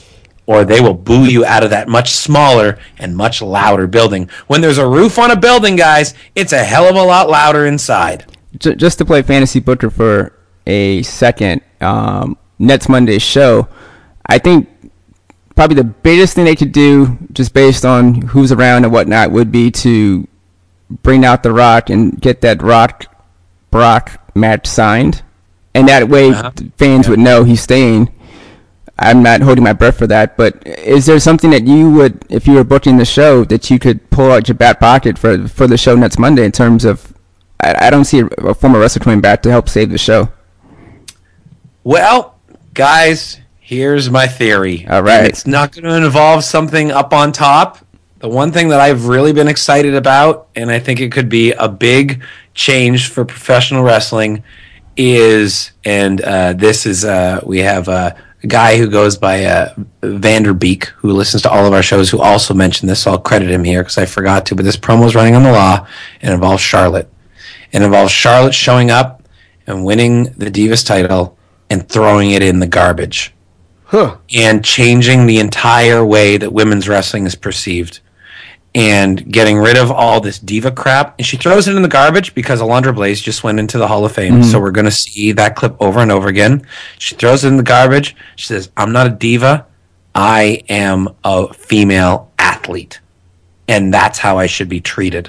or they will boo you out of that much smaller and much louder building. When there's a roof on a building, guys, it's a hell of a lot louder inside. J- just to play fantasy booker for a second, um, next Monday's show, I think probably the biggest thing they could do, just based on who's around and whatnot, would be to bring out The Rock and get that Rock Brock match signed, and that way Uh-huh. fans Yeah. would know he's staying. I'm not holding my breath for that, but is there something that you would, if you were booking the show, that you could pull out your back pocket for for the show next Monday in terms of I, I don't see a, a former wrestler coming back to help save the show. Well, guys, here's my theory. All right. And it's not going to involve something up on top. The one thing that I've really been excited about, and I think it could be a big change for professional wrestling, is, and uh, this is, uh, we have uh, a guy who goes by uh, Vanderbeek, who listens to all of our shows, who also mentioned this, so I'll credit him here because I forgot to, but this promo is running on the Law, and it involves Charlotte. It involves Charlotte showing up and winning the Divas title and throwing it in the garbage. Huh. And changing the entire way that women's wrestling is perceived. And getting rid of all this diva crap. And she throws it in the garbage because Alundra Blaze just went into the Hall of Fame. Mm-hmm. So we're going to see that clip over and over again. She throws it in the garbage. She says, I'm not a diva. I am a female athlete. And that's how I should be treated.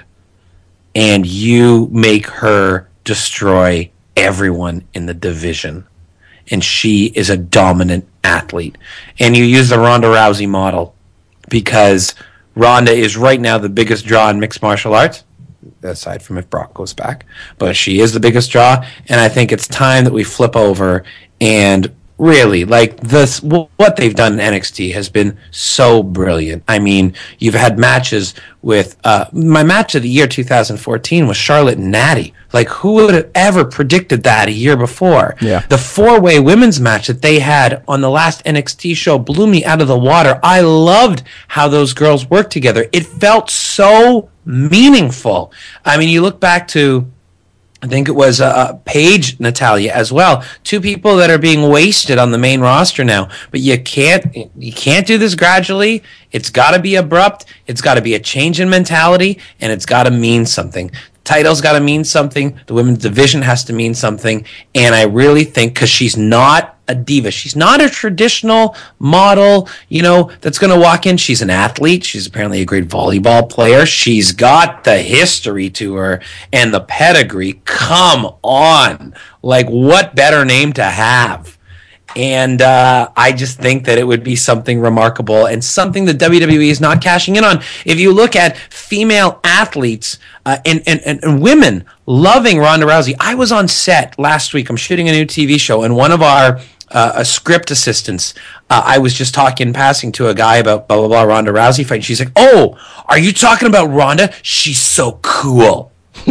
And you make her destroy everyone in the division. And she is a dominant athlete. And you use the Ronda Rousey model because Ronda is right now the biggest draw in mixed martial arts, aside from if Brock goes back. But she is the biggest draw, and I think it's time that we flip over and really, like, this, what they've done in N X T has been so brilliant. I mean, you've had matches with, uh, my match of the year two thousand fourteen was Charlotte and Natty. Like, who would have ever predicted that a year before? Yeah. The four-way women's match that they had on the last N X T show blew me out of the water. I loved how those girls worked together. It felt so meaningful. I mean, you look back to, I think it was uh, Paige Natalia as well. Two people that are being wasted on the main roster now. But you can't you can't do this gradually. It's got to be abrupt. It's got to be a change in mentality, and it's got to mean something. Title's got to mean something. The women's division has to mean something. And I really think, because she's not a diva. She's not a traditional model, you know, that's going to walk in. She's an athlete. She's apparently a great volleyball player. She's got the history to her and the pedigree. Come on. Like, what better name to have? And uh, I just think that it would be something remarkable and something that W W E is not cashing in on. If you look at female athletes uh, and, and, and, and women loving Ronda Rousey, I was on set last week. I'm shooting a new T V show, and one of our uh, a script assistants, uh, I was just talking, passing to a guy about blah, blah, blah, Ronda Rousey fight. She's like, oh, are you talking about Ronda? She's so cool.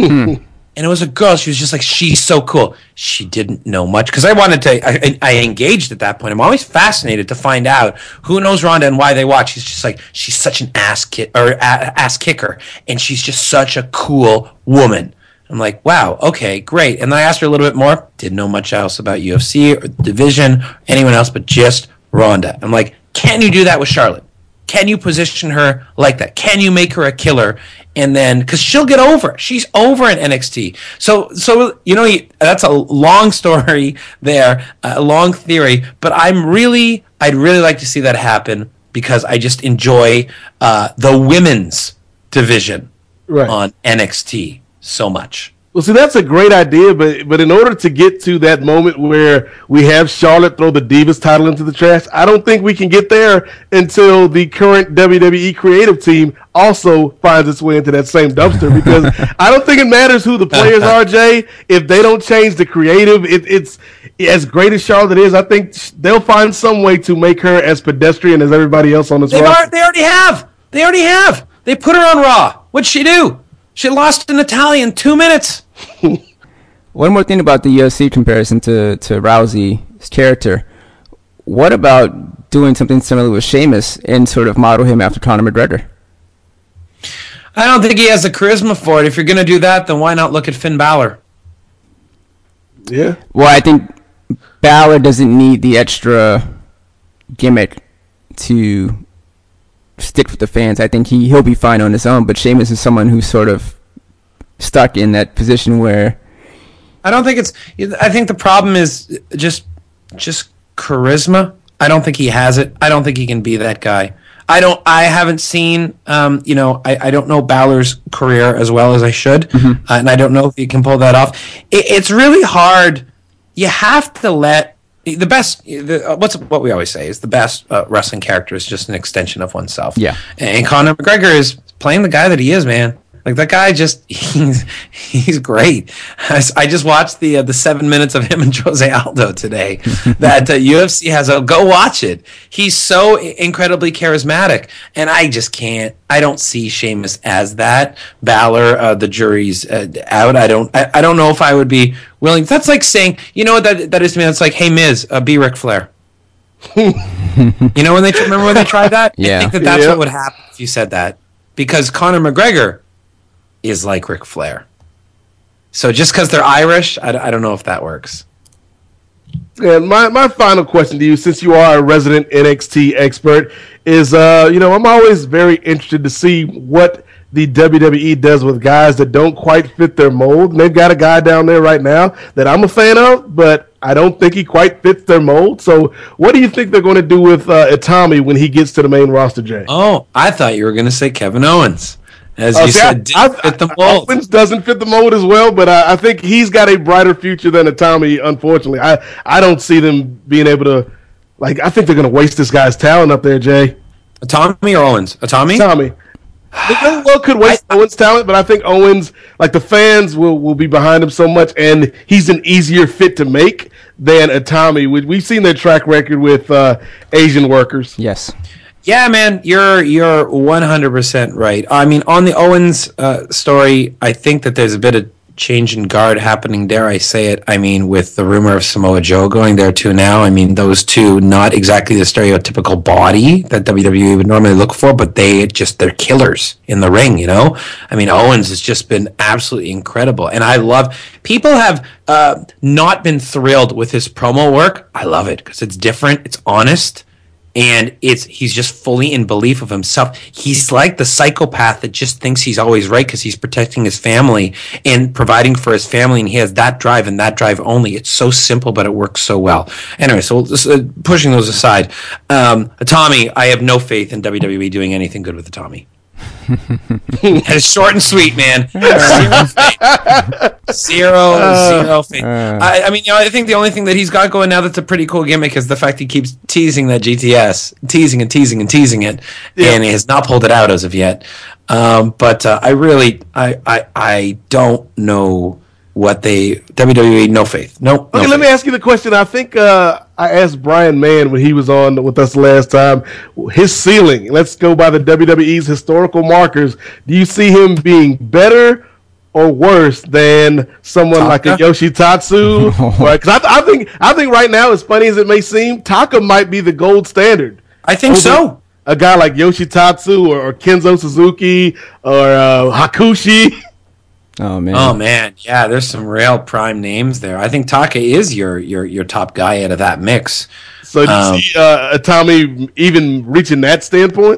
And it was a girl. She was just like, she's so cool. She didn't know much. Because I wanted to, I, I engaged at that point. I'm always fascinated to find out who knows Ronda and why they watch. She's just like, she's such an ass kick or a, ass kicker. And she's just such a cool woman. I'm like, wow, okay, great. And then I asked her a little bit more. Didn't know much else about U F C or division, or anyone else, but just Ronda. I'm like, can you do that with Charlotte? Can you position her like that? Can you make her a killer? And then, because she'll get over. She's over in N X T. So, so you know, that's a long story there, a long theory. But I'm really, I'd really like to see that happen because I just enjoy uh, the women's division Right. on N X T so much. Well, see, that's a great idea, but but in order to get to that moment where we have Charlotte throw the Divas title into the trash, I don't think we can get there until the current W W E creative team also finds its way into that same dumpster, because I don't think it matters who the players are, Jay. If they don't change the creative, it, it's as great as Charlotte is, I think they'll find some way to make her as pedestrian as everybody else on this They roster. are, they already have. They already have. They put her on Raw. What'd she do? She lost to Natalia in two minutes. One more thing about the U F C comparison to, to Rousey's character. What about doing something similar with Sheamus and sort of model him after Conor McGregor? I don't think he has the charisma for it. If you're going to do that, then why not look at Finn Balor? Yeah. Well, I think Balor doesn't need the extra gimmick to stick with the fans. I think he, he'll be fine on his own, but Sheamus is someone who's sort of stuck in that position where... I don't think it's... I think the problem is just just charisma. I don't think he has it. I don't think he can be that guy. I don't. I haven't seen, um, you know, I, I don't know Balor's career as well as I should, mm-hmm. uh, and I don't know if he can pull that off. It, it's really hard. You have to let... The best, the, uh, what's what we always say is the best uh, wrestling character is just an extension of oneself. Yeah. And Conor McGregor is playing the guy that he is, man. Like that guy, just he's he's great. I, I just watched the uh, the seven minutes of him and Jose Aldo today. That uh, U F C has. A, go watch it. He's so incredibly charismatic, and I just can't. I don't see Sheamus as that. Balor, uh, the jury's uh, out. I don't. I, I don't know if I would be willing. That's like saying, you know what that that is to me. That's like, hey Miz, uh, be Ric Flair. You know when they remember when they tried that? Yeah. I think that that's Yeah. what would happen if you said that, because Conor McGregor is like Ric Flair. So just because they're Irish, I, I don't know if that works. And my, my final question to you, since you are a resident N X T expert, is, uh, you know, I'm always very interested to see what the W W E does with guys that don't quite fit their mold. And they've got a guy down there right now that I'm a fan of, but I don't think he quite fits their mold. So what do you think they're going to do with uh, Itami when he gets to the main roster, Jay? Oh, I thought you were going to say Kevin Owens. As Uh, you see, said, I- didn't I- fit the I- mold. Owens doesn't fit the mold as well, but I, I think he's got a brighter future than Itami, unfortunately. I, I don't see them being able to, like, I think they're going to waste this guy's talent up there, Jay. Tommy or Owens? A Tommy? Tommy. They very well could waste I- Owens' talent, but I think Owens, like the fans, will, will be behind him so much, and he's an easier fit to make than Itami. We, we've seen their track record with uh, Asian workers. Yes. Yeah, man, you're you're one hundred percent right. I mean, on the Owens uh, story, I think that there's a bit of change in guard happening, dare I say it. I mean, with the rumor of Samoa Joe going there too now, I mean, those two, not exactly the stereotypical body that W W E would normally look for, but they just, they're killers in the ring, you know? I mean, Owens has just been absolutely incredible. And I love, people have uh, not been thrilled with his promo work. I love it because it's different, it's honest. And it's he's just fully in belief of himself. He's like the psychopath that just thinks he's always right because he's protecting his family and providing for his family, and he has that drive and that drive only. It's so simple, but it works so well. Anyway, so uh, pushing those aside, um, Tommy, I have no faith in W W E doing anything good with the Tommy. It's short and sweet, man. Zero faith. Zero, zero faith. uh. I, I mean, you know, I think the only thing that he's got going now that's a pretty cool gimmick is the fact he keeps teasing that G T S, teasing and teasing and teasing it, Yeah. and he has not pulled it out as of yet. Um, but uh, I really, I, I, I don't know what they W W E. No faith. No. Okay, no let me faith. ask you the question. I think uh, I asked Brian Mann when he was on with us last time. His ceiling. Let's go by the W W E's historical markers. Do you see him being better or worse than someone like a Taka? Yoshitatsu? Because I, I think I think right now, as funny as it may seem, Taka might be the gold standard. I think Over so. A guy like Yoshitatsu or, or Kenzo Suzuki or uh, Hakushi. Oh man. Oh man, yeah, there's some real prime names there. I think Taka is your your your top guy out of that mix. So do you Um, see uh, Itami even reaching that standpoint?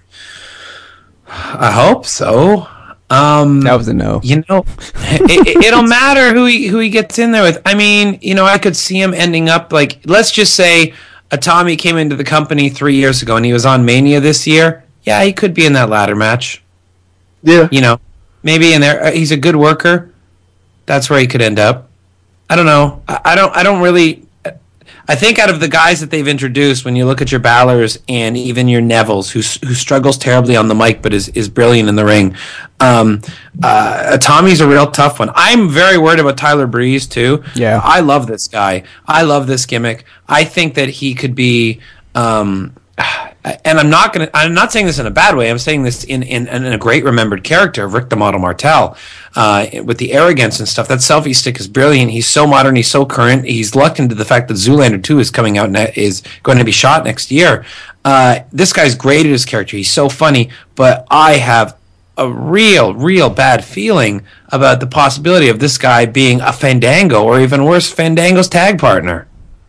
I hope so. Um, That was a no. You know, it, it, it'll matter who he who he gets in there with. I mean, you know, I could see him ending up like, let's just say, Itami came into the company three years ago and he was on Mania this year. Yeah, he could be in that ladder match. Yeah. You know, maybe in there. Uh, He's a good worker. That's where he could end up. I don't know. I, I don't. I don't really. I think out of the guys that they've introduced, when you look at your Balors and even your Nevilles, who who struggles terribly on the mic but is, is brilliant in the ring, um, uh, Tommy's a real tough one. I'm very worried about Tyler Breeze too. Yeah. I love this guy. I love this gimmick. I think that he could be. Um, and I'm not gonna. I'm not saying this in a bad way. I'm saying this in in, in a great remembered character of Rick the Model Martel, uh, with the arrogance and stuff. That selfie stick is brilliant. He's so modern. He's so current. He's lucked into the fact that Zoolander two is coming out ne- is going to be shot next year. Uh, this guy's great at his character. He's so funny. But I have a real, real bad feeling about the possibility of this guy being a Fandango, or even worse, Fandango's tag partner.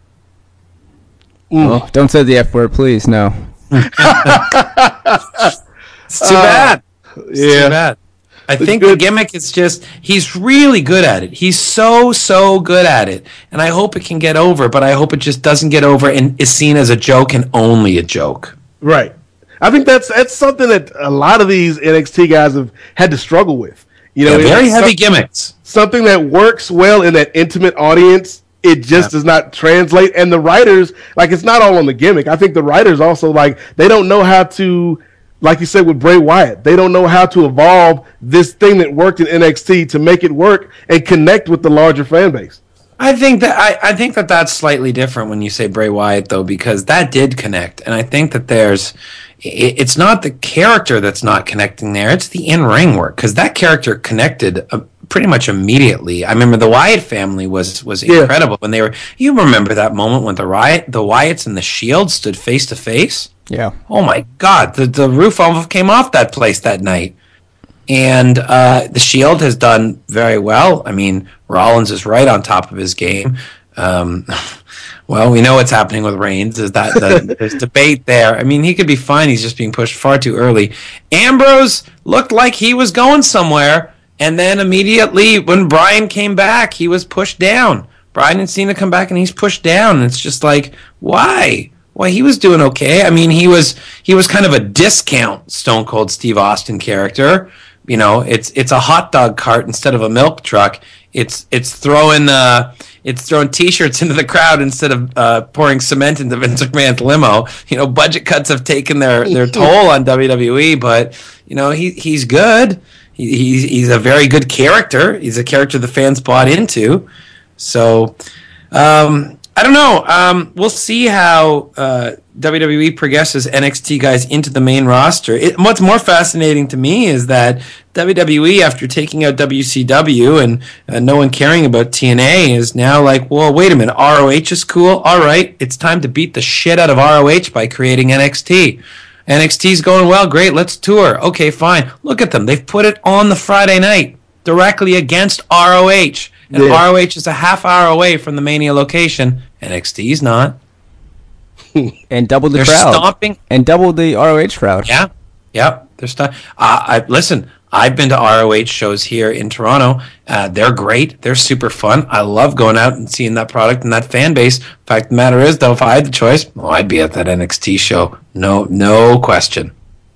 Oh, don't say the F word, please. No. It's too bad. It's yeah. too bad. I It's think good. the gimmick is just, he's really good at it. He's so, so good at it. And I hope it can get over, but I hope it just doesn't get over and is seen as a joke and only a joke. Right. I think that's that's something that a lot of these N X T guys have had to struggle with. You know, Yeah, very it's heavy some- gimmicks. Something that works well in that intimate audience, it just does not translate. And the writers, like, it's not all on the gimmick. I think the writers also, like, they don't know how to like you said with Bray Wyatt, they don't know how to evolve this thing that worked in N X T to make it work and connect with the larger fan base. I think that I, I think that that's slightly different when you say Bray Wyatt, though, because that did connect, and I think that there's it, it's not the character that's not connecting there; it's the in-ring work, because that character connected uh, pretty much immediately. I remember the Wyatt family was was Yeah. incredible when they were. You remember that moment when the Riot, the Wyatts and the Shield stood face to face? Yeah. Oh my God, the the roof almost came off that place that night. And uh, the Shield has done very well. I mean, Rollins is right on top of his game. Um, well, we know what's happening with Reigns. Is that the, there's debate there? I mean, he could be fine. He's just being pushed far too early. Ambrose looked like he was going somewhere, and then immediately when Bryan came back, he was pushed down. Bryan and Cena come back, and he's pushed down. And it's just like, why? Well, he was doing okay. I mean, he was he was kind of a discount Stone Cold Steve Austin character. You know, it's it's a hot dog cart instead of a milk truck. It's it's throwing uh, it's throwing T-shirts into the crowd instead of uh, pouring cement into Vince McMahon's limo. You know, budget cuts have taken their, their toll on W W E, but you know he he's good. He, he's he's a very good character. He's a character the fans bought into. So. Um, I don't know. Um, we'll see how uh, W W E progresses N X T guys into the main roster. It, what's more fascinating to me is that W W E, after taking out W C W and uh, no one caring about T N A, is now like, well, wait a minute, R O H is cool? All right, it's time to beat the shit out of R O H by creating N X T. N X T's going well, great, let's tour. Okay, fine. Look at them. They've put it on the Friday night directly against R O H. And Yeah. R O H is a half hour away from the Mania location. N X T's not. And double the They're crowd. stomping. And double the R O H crowd. Yeah, yep. They're st- uh, I listen. I've been to R O H shows here in Toronto. Uh, they're great. They're super fun. I love going out and seeing that product and that fan base. Fact of the matter is, though, if I had the choice, well, I'd be at that N X T show. No, no question.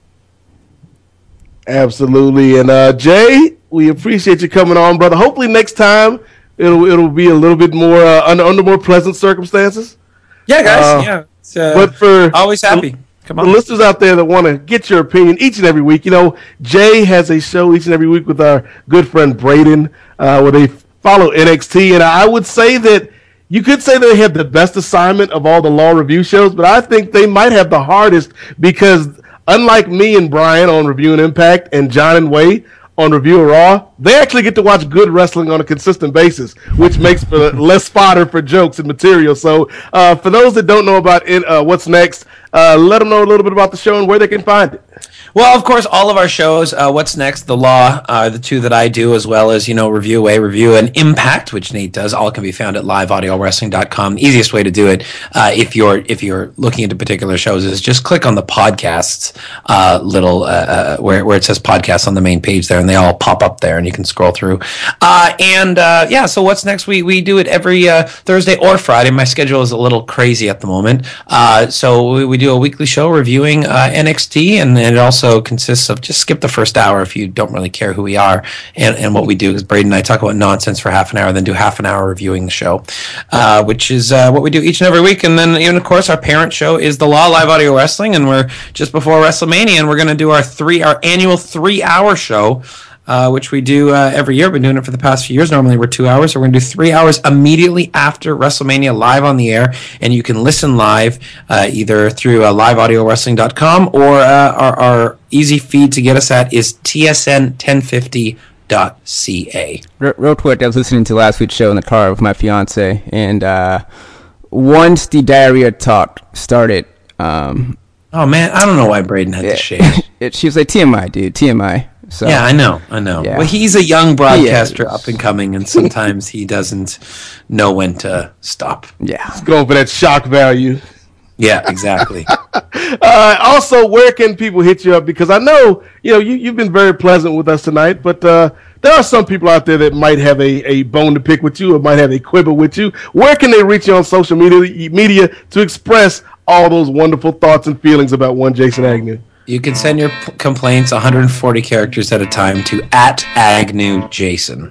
Absolutely. And uh, Jay, we appreciate you coming on, brother. Hopefully next time it'll it'll be a little bit more uh, under under more pleasant circumstances. Yeah, guys. Uh, yeah, it's, uh, but for always happy. Come the on. listeners out there that want to get your opinion each and every week, you know, Jay has a show each and every week with our good friend Braden, uh, where they follow N X T, and I would say that you could say they have the best assignment of all the Law review shows, but I think they might have the hardest because unlike me and Brian on Reviewing Impact and John and Wade on Review of Raw, they actually get to watch good wrestling on a consistent basis, which makes for less fodder for jokes and material. So uh, for those that don't know about in, uh, what's next, uh, let them know a little bit about the show and where they can find it. Well, of course, all of our shows, uh, What's Next, The Law, uh, the two that I do, as well as, you know, Review Away, Review, and Impact, which Nate does, all can be found at live audio wrestling dot com. The easiest way to do it, uh, if you're if you're looking into particular shows, is just click on the podcasts uh, little, uh, uh, where, where it says podcasts on the main page there, and they all pop up there, and you can scroll through. Uh, and, uh, yeah, so What's Next, we, we do it every uh, Thursday or Friday. My schedule is a little crazy at the moment. Uh, so we, we do a weekly show reviewing uh, N X T, and, and it also consists of just skip the first hour if you don't really care who we are. And, and what we do is Braden and I talk about nonsense for half an hour, then do half an hour reviewing the show, uh, which is uh, what we do each and every week. And then, even of course, our parent show is The Law Live Audio Wrestling, and we're just before WrestleMania, and we're going to do our three our annual three hour show. Uh, which we do uh, every year. We've been doing it for the past few years. Normally we're two hours, so we're going to do three hours immediately after WrestleMania live on the air, and you can listen live uh, either through uh, live audio wrestling dot com or uh, our, our easy feed to get us at is T S N ten fifty dot C A. Real, real quick, I was listening to last week's show in the car with my fiance, and uh, once the diarrhea talk started, um, Oh, man, I don't know why Braden had to shave. it, she was like, T M I, dude, T M I. So, Yeah, I know, I know. Yeah. Well, he's a young broadcaster He is. up and coming, and sometimes he doesn't know when to stop. Yeah. Going for that shock value. Yeah, exactly. Uh, also, where can people hit you up? Because I know, you know, you, you've been very pleasant with us tonight, but uh, there are some people out there that might have a, a bone to pick with you or might have a quibble with you. Where can they reach you on social media, media to express all those wonderful thoughts and feelings about one Jason Agnew? You can send your p- complaints one hundred forty characters at a time to at Agnew Jason.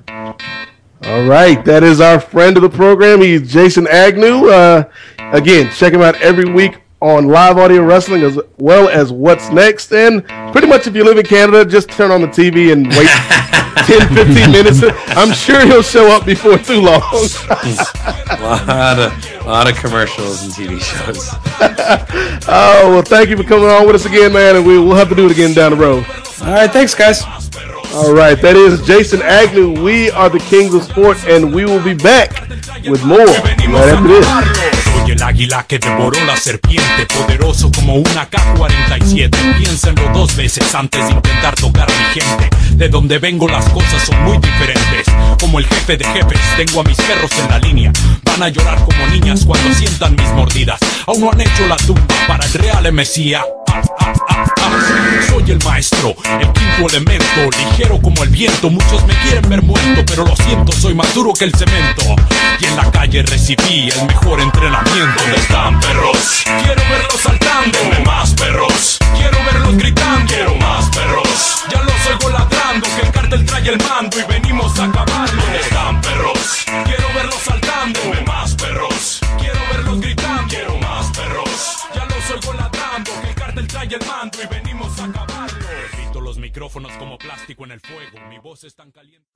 All right, that is our friend of the program. He's Jason Agnew. Uh, again, check him out every week on live audio wrestling as well as what's next. And pretty much if you live in Canada, just turn on the T V and wait ten, fifteen minutes. I'm sure he'll show up before too long. a lot of, lot of commercials and T V shows. Oh, well, thank you for coming on with us again, man, and we, we'll have to do it again down the road. All right, thanks, guys. All right, that is Jason Agnew. We are the Kings of Sport, and we will be back with more right after this. Soy el águila que devoró la serpiente, poderoso como una K cuarenta y siete. Piénsenlo dos veces antes de intentar tocar a mi gente. De donde vengo las cosas son muy diferentes. Como el jefe de jefes, tengo a mis perros en la línea. Van a llorar como niñas cuando sientan mis mordidas. Aún no han hecho la tumba para el real Mesías. Ah, ah, ah, ah. Soy el maestro, el quinto elemento, ligero como el viento. Muchos me quieren ver muerto, pero lo siento, soy más duro que el cemento. Y en la calle recibí el mejor entrenamiento. ¿Dónde están, perros? Quiero verlos saltando. Denme más, perros. Quiero verlos gritando. Quiero más, perros. Ya los oigo ladrando, que el cártel trae el mando y venimos a acabarlo. ¿Dónde están, perros? Quiero verlos saltando. Denme más, perros. Quiero verlos gritando. Quiero más, perros. Ya los oigo ladrando, que el cártel trae el mando y venimos a acabarlo. Repito los micrófonos como plástico en el fuego. Mi voz es tan caliente.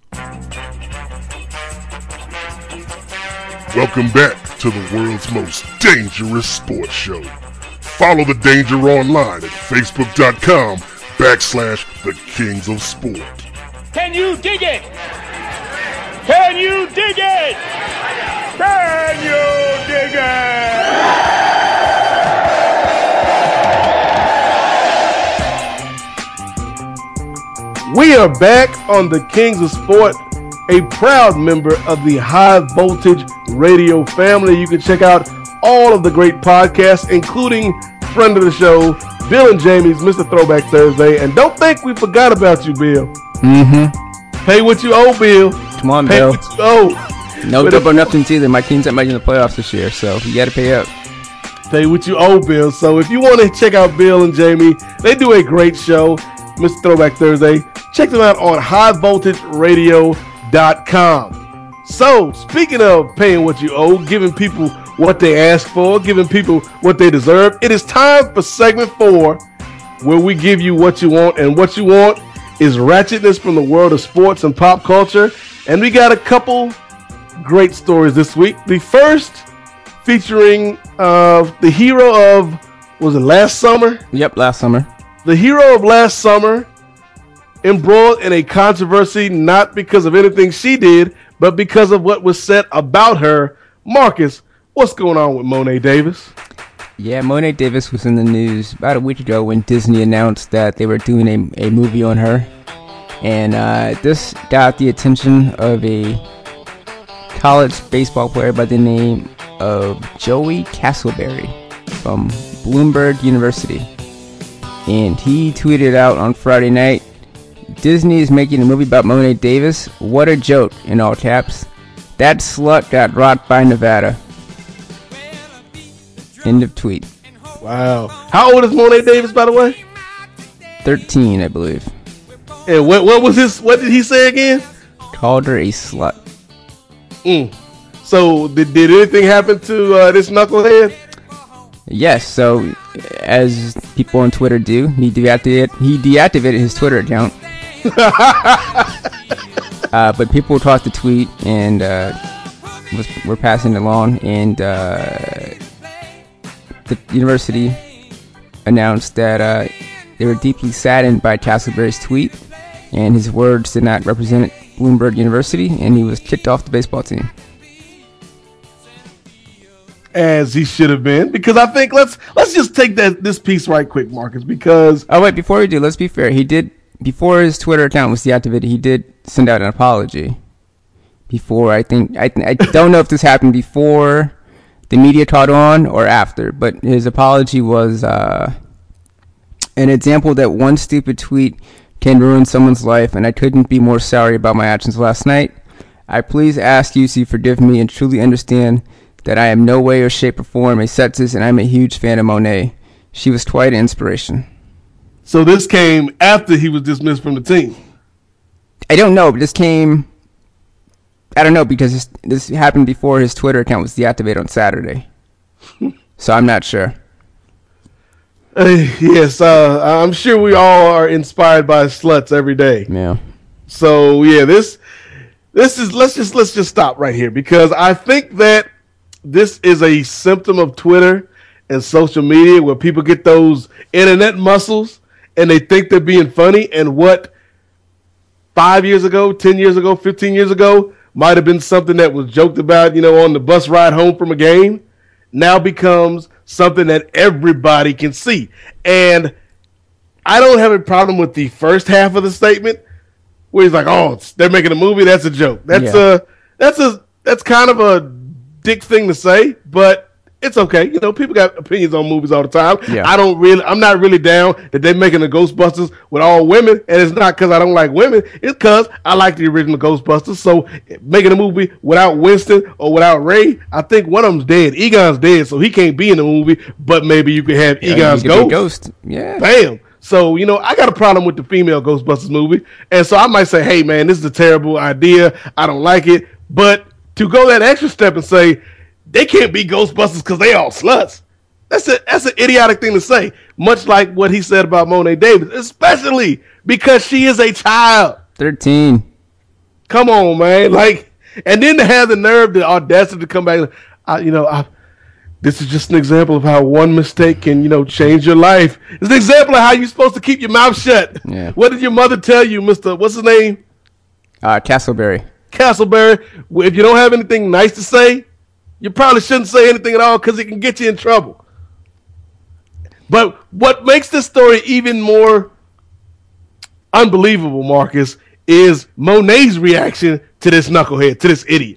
Welcome back to the world's most dangerous sports show. Follow the danger online at facebook.com backslash the Kings of Sport. Can you dig it? Can you dig it? Can you dig it? We are back on the Kings of Sport, a proud member of the High Voltage Radio family. You can check out all of the great podcasts, including friend of the show, Bill and Jamie's Mister Throwback Thursday. And don't think we forgot about you, Bill. Mm-hmm. Pay what you owe, Bill. Come on, Pay Bill. what you owe. No But double if- nothings either. My team's not making the playoffs this year, so you got to pay up. Pay what you owe, Bill. So if you want to check out Bill and Jamie, they do a great show, Mister Throwback Thursday. Check them out on high voltage radio dot com. So, speaking of paying what you owe, giving people what they ask for, giving people what they deserve, it is time for segment four, where we give you what you want, and what you want is ratchetness from the world of sports and pop culture. And we got a couple great stories this week. The first featuring uh, the hero of, was it last summer? Yep, last summer. The hero of last summer embroiled in a controversy not because of anything she did, but because of what was said about her. Marcus, what's going on with Monet Davis? Yeah, Monet Davis was in the news about a week ago when Disney announced that they were doing a, a movie on her. And uh, this got the attention of a college baseball player by the name of Joey Castleberry from Bloomberg University. And he tweeted out on Friday night, "Disney is making a movie about Monet Davis. What a joke," in all caps. "That slut got rocked by Nevada." End of tweet. Wow. How old is Monet Davis, by the way? thirteen, I believe. And what what was his, what did he say again? Called her a slut. Mm. So did, did anything happen to uh, this knucklehead? Yes, so as people on Twitter do, he deactivated, he deactivated his Twitter account. uh, but people talked the tweet and uh, was, were passing it along, and uh, the university announced that uh, they were deeply saddened by Castleberry's tweet, and his words did not represent Bloomberg University, and he was kicked off the baseball team. As he should have been, because I think let's let's just take that this piece right quick, Marcus, because Oh wait, before we do, let's be fair. He did, before his Twitter account was deactivated, he did send out an apology. Before, I think, I I don't know if this happened before the media caught on or after, but his apology was uh, an example that one stupid tweet can ruin someone's life, and I couldn't be more sorry about my actions last night. I please ask you to forgive me and truly understand that I am no way or shape or form a sexist, and I'm a huge fan of Monet. She was quite an inspiration. So this came after he was dismissed from the team. I don't know, but this came, I don't know, because this, this happened before his Twitter account was deactivated on Saturday. So I'm not sure. Uh, yes, uh, I'm sure we all are inspired by sluts every day. Yeah. So yeah, this this is let's just let's just stop right here because I think that this is a symptom of Twitter and social media where people get those internet muscles and they think they're being funny, and what five years ago, ten years ago, fifteen years ago might have been something that was joked about, you know, on the bus ride home from a game, now becomes something that everybody can see. And I don't have a problem with the first half of the statement where he's like, "Oh, it's, they're making a movie. That's a joke." That's Yeah. a that's a that's kind of a dick thing to say, but it's okay. You know, people got opinions on movies all the time. Yeah. I don't really, I'm not really down that they're making the Ghostbusters with all women, and it's not because I don't like women. It's because I like the original Ghostbusters. So making a movie without Winston or without Ray, I think one of them's dead. Egon's dead, so he can't be in the movie. But maybe you could have Yeah, Egon's you could be ghost. Ghost. Yeah. Bam. So, you know, I got a problem with the female Ghostbusters movie. And so I might say, hey, man, this is a terrible idea. I don't like it. But to go that extra step and say, they can't be Ghostbusters because they all sluts. That's a, that's an idiotic thing to say. Much like what he said about Monet Davis, especially because she is a child. thirteen. Come on, man. Like, and then to have the nerve, the audacity to come back, I, you know, I, this is just an example of how one mistake can, you know, change your life. It's an example of how you're supposed to keep your mouth shut. Yeah. What did your mother tell you, Mister What's his name? Uh, Castleberry. Castleberry. Well, if you don't have anything nice to say, you probably shouldn't say anything at all because it can get you in trouble. But what makes this story even more unbelievable, Marcus, is Monet's reaction to this knucklehead, to this idiot.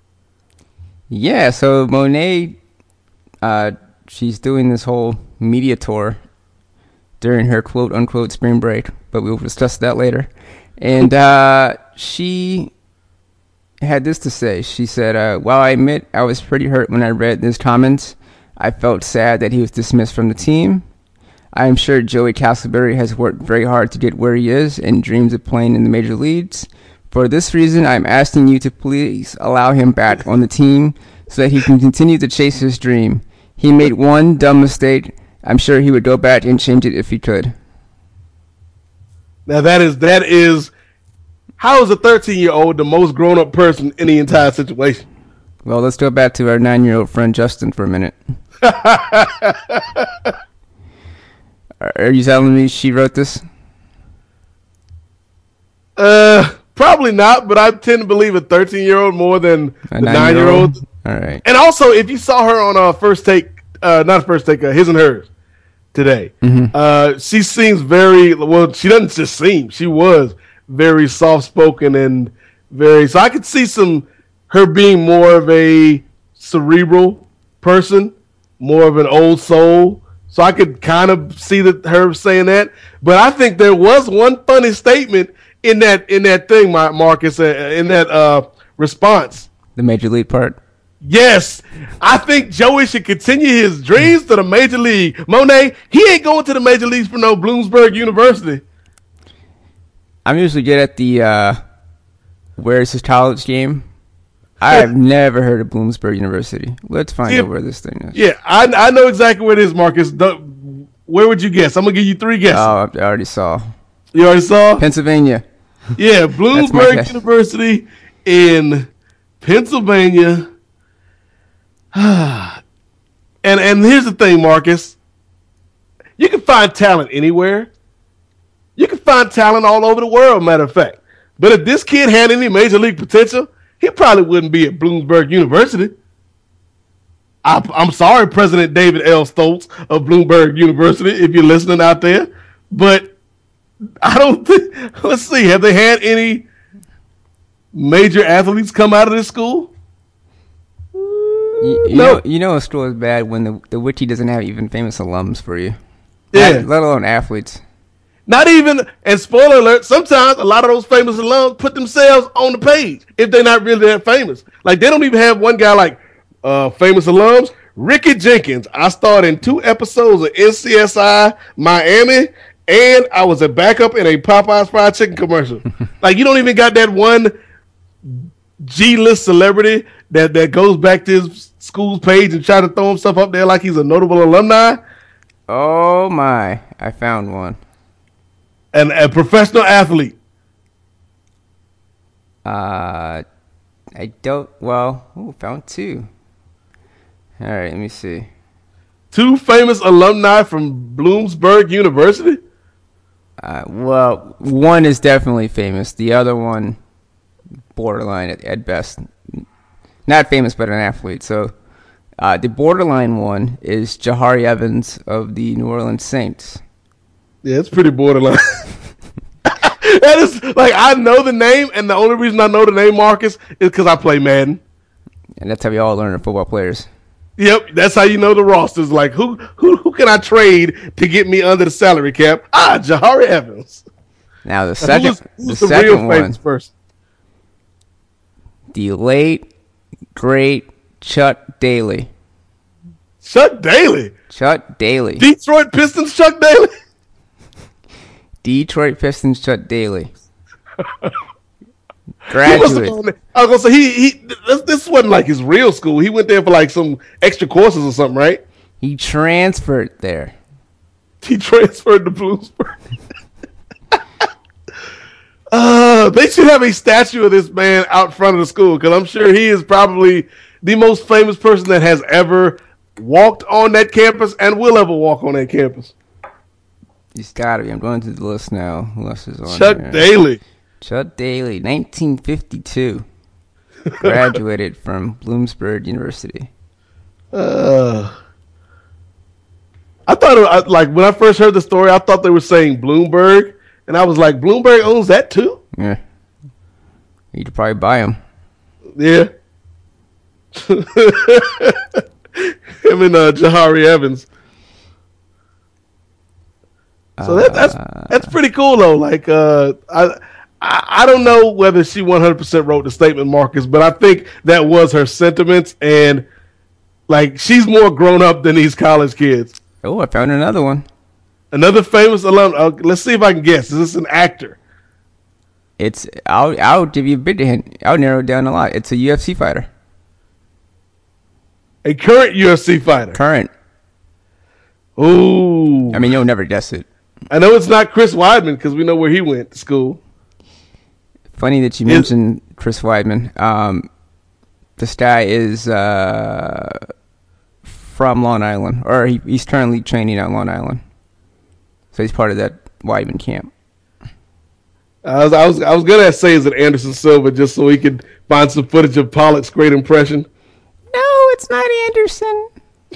Yeah, so Monet, uh, she's doing this whole media tour during her quote-unquote spring break, but we'll discuss that later. And uh, she had this to say. She said, uh, while I admit I was pretty hurt when I read his comments, I felt sad that he was dismissed from the team. I am sure Joey Castleberry has worked very hard to get where he is and dreams of playing in the major leagues. For this reason, I'm asking you to please allow him back on the team so that he can continue to chase his dream. He made one dumb mistake. I'm sure he would go back and change it if he could. Now that is that is how is a thirteen-year-old the most grown-up person in the entire situation? Well, let's go back to our nine-year-old friend Justin for a minute. Are you telling me she wrote this? Uh, probably not, but I tend to believe a thirteen-year-old more than A the nine-year-old? nine-year-old. All right. And also, if you saw her on uh, First Take, uh, not First Take, uh, His and Hers today, Mhm. uh, she seems very, well, she doesn't just seem, she was very soft-spoken and very, so I could see some, her being more of a cerebral person, more of an old soul. So I could kind of see that her saying that, but I think there was one funny statement in that in that thing, Mar- Marcus, uh, in that uh, response. The major league part? Yes, I think Joey should continue his dreams to the major league. Monet, he ain't going to the major leagues for no Bloomsburg University. I'm usually good at the uh, where's his college game. I have never heard of Bloomsburg University. Let's find Yeah. out where this thing is. Yeah, I I know exactly where it is, Marcus. The, where would you guess? I'm gonna give you three guesses. Oh, I already saw. You already saw? Pennsylvania. Yeah, That's my Bloomsburg guess. University in Pennsylvania. and and here's the thing, Marcus. You can find talent anywhere. You can find talent all over the world, matter of fact. But if this kid had any major league potential, he probably wouldn't be at Bloomsburg University. I, I'm sorry, President David L. Stoltz of Bloomsburg University, if you're listening out there. But I don't think, let's see, have they had any major athletes come out of this school? You, you No. know, you know a school is bad when the the wiki doesn't have even famous alums for you. Yeah. Let, let alone athletes. Not even, and spoiler alert, sometimes a lot of those famous alums put themselves on the page if they're not really that famous. Like, they don't even have one guy like uh, famous alums. Ricky Jenkins. I starred in two episodes of N C S I Miami, and I was a backup in a Popeyes fried chicken commercial. Like, you don't even got that one G-list celebrity that, that goes back to his school's page and try to throw himself up there like he's a notable alumni. Oh my! I found one. And a professional athlete. Uh, I don't. Well, oh, found two. All right, let me see. Two famous alumni from Bloomsburg University. Uh, well, one is definitely famous. The other one, borderline at, at best. Not famous, but an athlete. So, uh, the borderline one is Jahari Evans of the New Orleans Saints. Yeah, it's pretty borderline. That is like, I know the name, and the only reason I know the name, Marcus, is because I play Madden. And that's how we all learn our football players. Yep, that's how you know the rosters. Like, who who who can I trade to get me under the salary cap? Ah, Jahari Evans. Now the second, who's, who's the, the second real one, famous person? The late great Chuck Daly. Chuck Daly. Chuck Daly. Detroit Pistons. Chuck Daly. Detroit Pistons. Chuck Daly. He must have Graduate. gone there. I was gonna say he he. This, this wasn't like his real school. He went there for like some extra courses or something, right? He transferred there. He transferred to Bloomsburg. uh, they should have a statue of this man out front of the school because I'm sure he is probably the most famous person that has ever walked on that campus and will ever walk on that campus. He's got to be. I'm going through the list now. Who else is on Chuck here? Daly. Chuck Daly, nineteen fifty-two. Graduated from Bloomsburg University. Uh, I thought, it, I, like, when I first heard the story, I thought they were saying Bloomberg, and I was like, Bloomberg owns that too? Yeah. You could probably buy him. Yeah. Him and uh, Jahari Evans. So that, that's that's pretty cool though. Like uh, I, I I don't know whether she one hundred percent wrote the statement, Marcus, but I think that was her sentiments, and like she's more grown up than these college kids. Oh, I found another one. Another famous alum. Uh, let's see if I can guess. Is this an actor? It's I'll I'll give you a bit hint. I'll narrow it down a lot. It's a U F C fighter. A current U F C fighter. Current. Ooh. I mean, you'll never guess it. I know it's not Chris Weidman because we know where he went to school. Funny that you Is- mentioned Chris Weidman. Um, this guy is uh, from Long Island, or he, he's currently training on Long Island. So he's part of that Weidman camp. I was I was I was gonna say is it Anderson Silva just so we could find some footage of Pollock's great impression. No, it's not Anderson.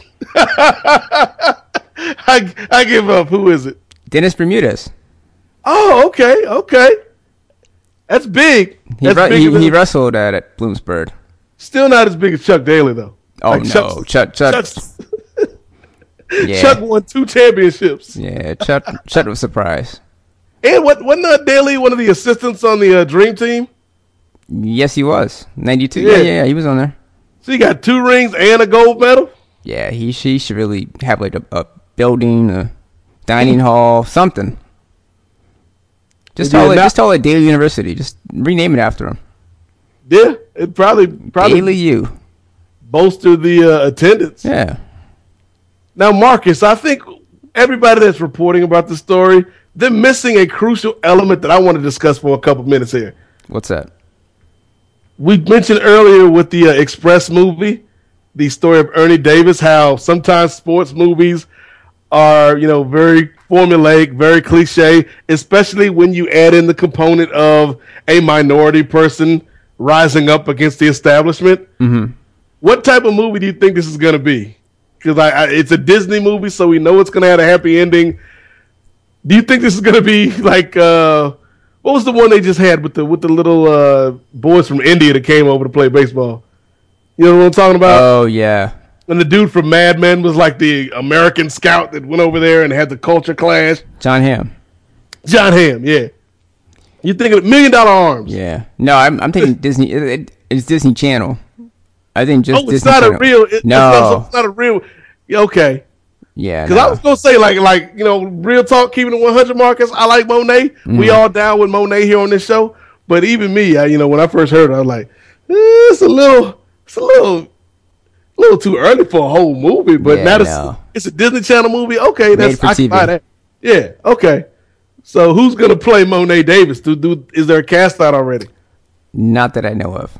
I I give up. Who is it? Dennis Bermudez. Oh, okay, okay. That's big. He, That's ru- bigger he, than- he wrestled at, at Bloomsburg. Still not as big as Chuck Daly though. Oh Like, no, Chuck's- Chuck, Chuck, Chuck's- yeah, Chuck won two championships. yeah, Chuck, Chuck was surprised. And what wasn't uh, Daly one of the assistants on the uh, Dream Team? Yes, he was ninety-two. Yeah. Yeah, yeah, yeah, he was on there. So he got two rings and a gold medal. Yeah, he she should really have like a, a building, a dining hall, something. Just Yeah, call it, now- just call it Daly University. Just rename it after him. Yeah, it probably probably Daly U. bolstered the uh, attendance. Yeah. Now, Marcus, I think everybody that's reporting about the story, they're missing a crucial element that I want to discuss for a couple minutes here. What's that? We mentioned earlier with the uh, Express movie, the story of Ernie Davis, how sometimes sports movies are, you know, very formulaic, very cliche, especially when you add in the component of a minority person rising up against the establishment. Mm-hmm. What type of movie do you think this is going to be? Because I, I, it's a Disney movie, so we know it's going to have a happy ending. Do you think this is going to be like uh, what was the one they just had with the with the little uh, boys from India that came over to play baseball? You know what I'm talking about? Oh yeah. And the dude from Mad Men was like the American scout that went over there and had the culture clash. John Hamm. John Hamm, yeah. You thinking of Million Dollar Arms? Yeah. No, I'm I'm thinking Disney. It, it, it's Disney Channel. I think just Oh, it's Disney not Channel. a real. It, no. it's not, it's not a real. Yeah, okay. Yeah. Because no. I was gonna say like like you know real talk, keeping it one hundred, Marcus. I like Monet. Mm-hmm. We all down with Monet here on this show. But even me, I, you know, when I first heard it, I was like, eh, it's a little, it's a little, a little too early for a whole movie, but Yeah, now it's, no. it's a Disney Channel movie. Okay, that's for I can T V. buy that. Yeah, okay. So who's gonna play Monet Davis? Do do is there a cast out already? Not that I know of.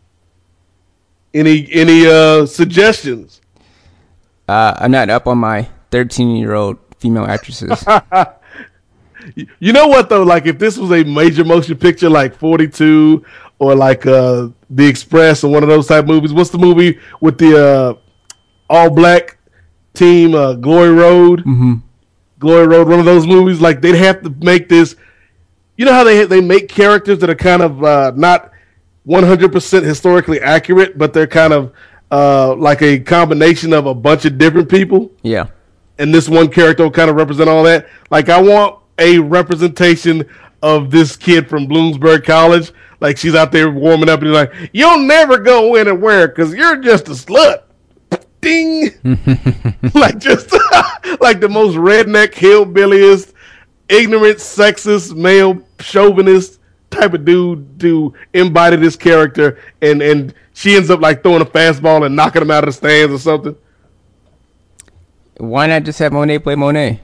Any any uh suggestions? Uh, I'm not up on my thirteen-year-old female actresses. You- You know what though? Like if this was a major motion picture like forty-two or like uh The Express or one of those type movies. What's the movie with the uh all black team, uh Glory Road? Mm-hmm. Glory Road, one of those movies. Like they'd have to make this. You know how they they make characters that are kind of uh, not one hundred percent historically accurate, but they're kind of uh, like a combination of a bunch of different people. Yeah. And this one character will kind of represent all that. Like I want a representation of this kid from Bloomsburg College. Like she's out there warming up and you're like, you'll never go anywhere because you're just a slut. Ding. Like just like the most redneck, hillbilliest, ignorant, sexist, male chauvinist type of dude to embody this character, and and she ends up like throwing a fastball and knocking him out of the stands or something. Why not just have Monet play Monet?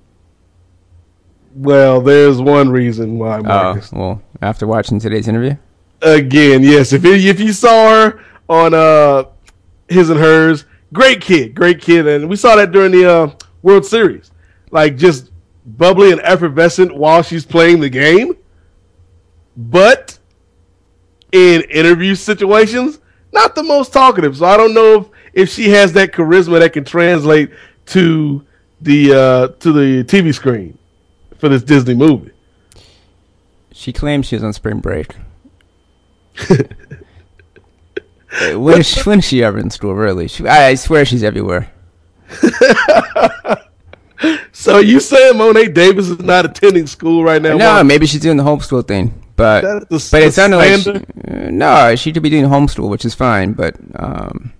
Well, there's one reason why, Marcus. Oh, well, after watching today's interview? Again, yes. If it, if you saw her on uh His and Hers, great kid, great kid, and we saw that during the uh, World Series, like just bubbly and effervescent while she's playing the game. But in interview situations, not the most talkative. So I don't know if, if she has that charisma that can translate to the uh, to the T V screen for this Disney movie. She claims she was on spring break. Hey, when, is she, when is she ever in school, really? She, I, I swear she's everywhere. So you saying Monet Davis is not attending school right now? No, Mark? maybe she's doing the homeschool thing. But That is but the it sounded like she, slander. uh, no, she could be doing homeschool, which is fine. But um,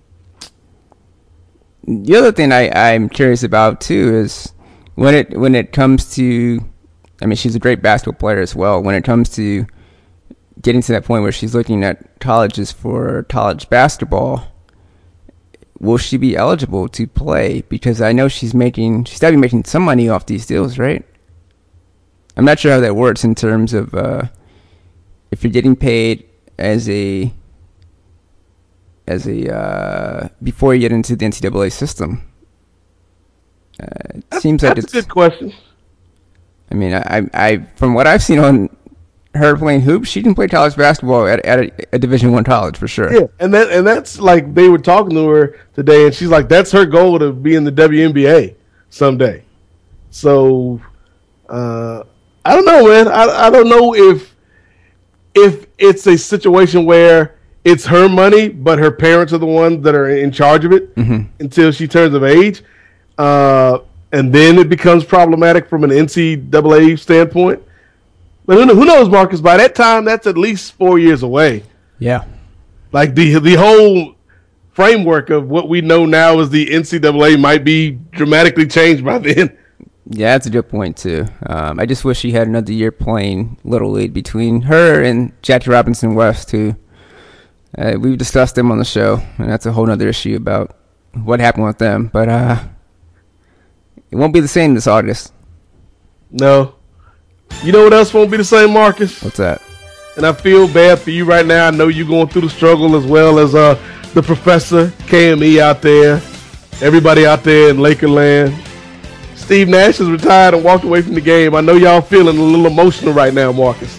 the other thing I, I'm curious about too is when it when it comes to, I mean, she's a great basketball player as well. When it comes to getting to that point where she's looking at colleges for college basketball, will she be eligible to play? Because I know she's making she's got to be making some money off these deals, right? I'm not sure how that works in terms of uh, if you're getting paid as a as a uh, before you get into the N C double A system. Uh, it That's, seems like that's it's a good question. I mean, I, I from what I've seen on her playing hoops, she can play college basketball at, at a, a Division One college for sure. Yeah, and that and that's like they were talking to her today, and she's like, that's her goal to be in the W N B A someday. So, uh, I don't know, man. I I don't know if if it's a situation where it's her money, but her parents are the ones that are in charge of it Mm-hmm. until she turns of age, uh, and then it becomes problematic from an N C double A standpoint. But who, who knows, Marcus? By that time, that's at least four years away. Yeah. Like the the whole framework of what we know now as the N C double A might be dramatically changed by then. Yeah, that's a good point too. Um, I just wish she had another year playing Little League between her and Jackie Robinson West, who uh, we've discussed them on the show, and that's a whole other issue about what happened with them. But uh, it won't be the same this August. No. You know what else won't be the same, Marcus? What's that? And I feel bad for you right now. I know you're going through the struggle as well as uh, the professor, K M E out there, everybody out there in Lakerland. Steve Nash is retired and walked away from the game. I know y'all feeling a little emotional right now, Marcus.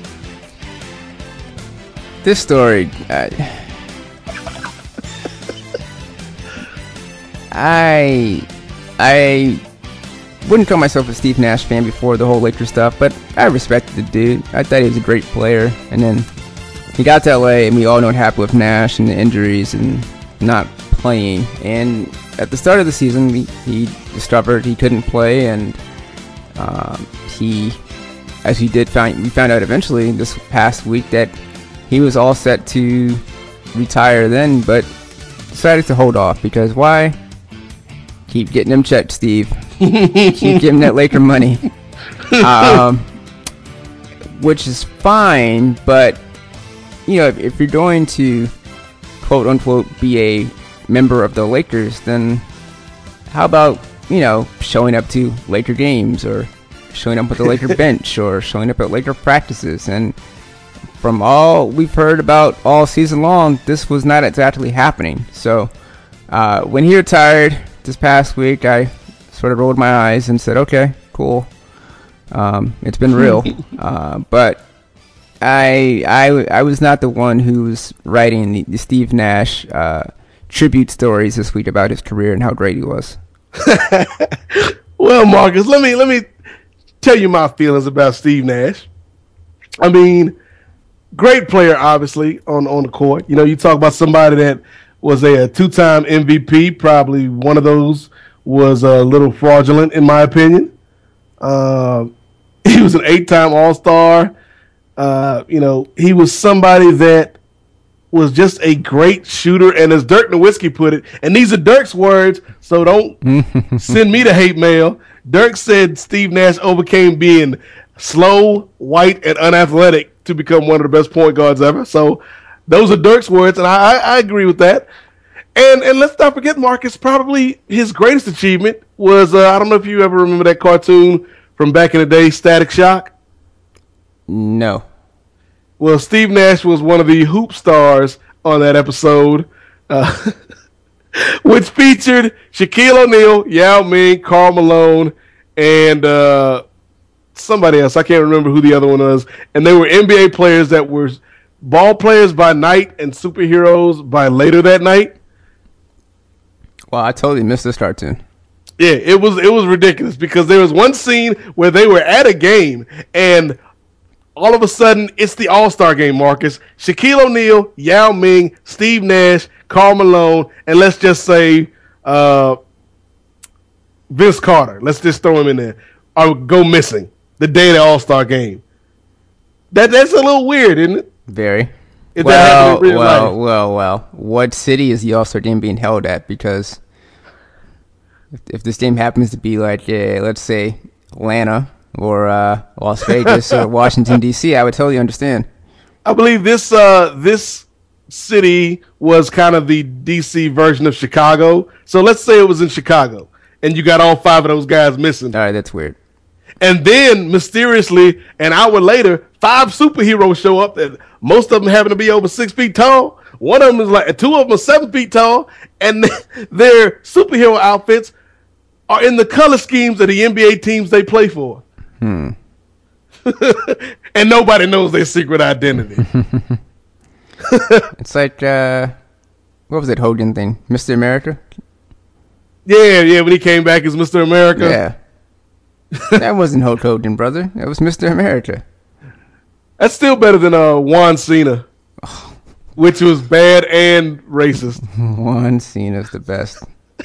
This story, uh, I, I wouldn't call myself a Steve Nash fan before the whole Lakers stuff, but I respected the dude. I thought he was a great player, and then he got to L A, and we all know what happened with Nash and the injuries and not playing. And at the start of the season, he, he discovered he couldn't play, and um, he, as he did find, we found out eventually this past week that he was all set to retire then, but decided to hold off because why? Keep getting him checked, Steve. Keep giving that Laker money, um, which is fine. But you know, if, if you're going to quote unquote be a member of the Lakers, then how about, you know, showing up to Laker games or showing up with the Laker bench or showing up at Laker practices? And from all we've heard about all season long, this was not exactly happening. So uh, when he retired this past week, I sort of rolled my eyes and said, okay, cool. Um, it's been real. uh, but I, I, I was not the one who was writing the, the Steve Nash uh, tribute stories this week about his career and how great he was. Well, Marcus, let me let me tell you my feelings about Steve Nash. I mean, great player, obviously, on, on the court. You know, you talk about somebody that was a, a two-time M V P. Probably one of those was a little fraudulent, in my opinion. Uh, he was an eight-time All-Star. Uh, you know, he was somebody that was just a great shooter, and as Dirk Nowitzki put it, and these are Dirk's words, so don't send me the hate mail. Dirk said Steve Nash overcame being slow, white, and unathletic to become one of the best point guards ever. So those are Dirk's words, and I, I, I agree with that. And and let's not forget, Marcus, probably his greatest achievement was, uh, I don't know if you ever remember that cartoon from back in the day, Static Shock. No. Well, Steve Nash was one of the hoop stars on that episode, uh, which featured Shaquille O'Neal, Yao Ming, Karl Malone, and uh, somebody else. I can't remember who the other one was. And they were N B A players that were ball players by night and superheroes by later that night. Well, I totally missed this cartoon. Yeah, it was it was ridiculous because there was one scene where they were at a game and all of a sudden, it's the All-Star game, Marcus. Shaquille O'Neal, Yao Ming, Steve Nash, Karl Malone, and let's just say uh, Vince Carter. Let's just throw him in there. Or go missing the day of the All-Star game. That That's a little weird, isn't it? Very. If well, that in real well, life. well, well. What city is the All-Star game being held at? Because if, if this game happens to be like, uh, let's say, Atlanta or uh, Las Vegas or Washington, D C, I would totally understand. I believe this uh, this city was kind of the D C version of Chicago. So let's say it was in Chicago, and you got all five of those guys missing. All right, that's weird. And then, mysteriously, an hour later, five superheroes show up, and most of them happen to be over six feet tall. One of them is like, two of them are seven feet tall, and their superhero outfits are in the color schemes of the N B A teams they play for. Hmm. And nobody knows their secret identity. It's like, uh, what was that Hogan thing? Mister America? Yeah, yeah, when he came back as Mister America. Yeah. That wasn't Hulk Hogan, brother. That was Mister America. That's still better than uh, Juan Cena, which was bad and racist. Juan Cena's the best.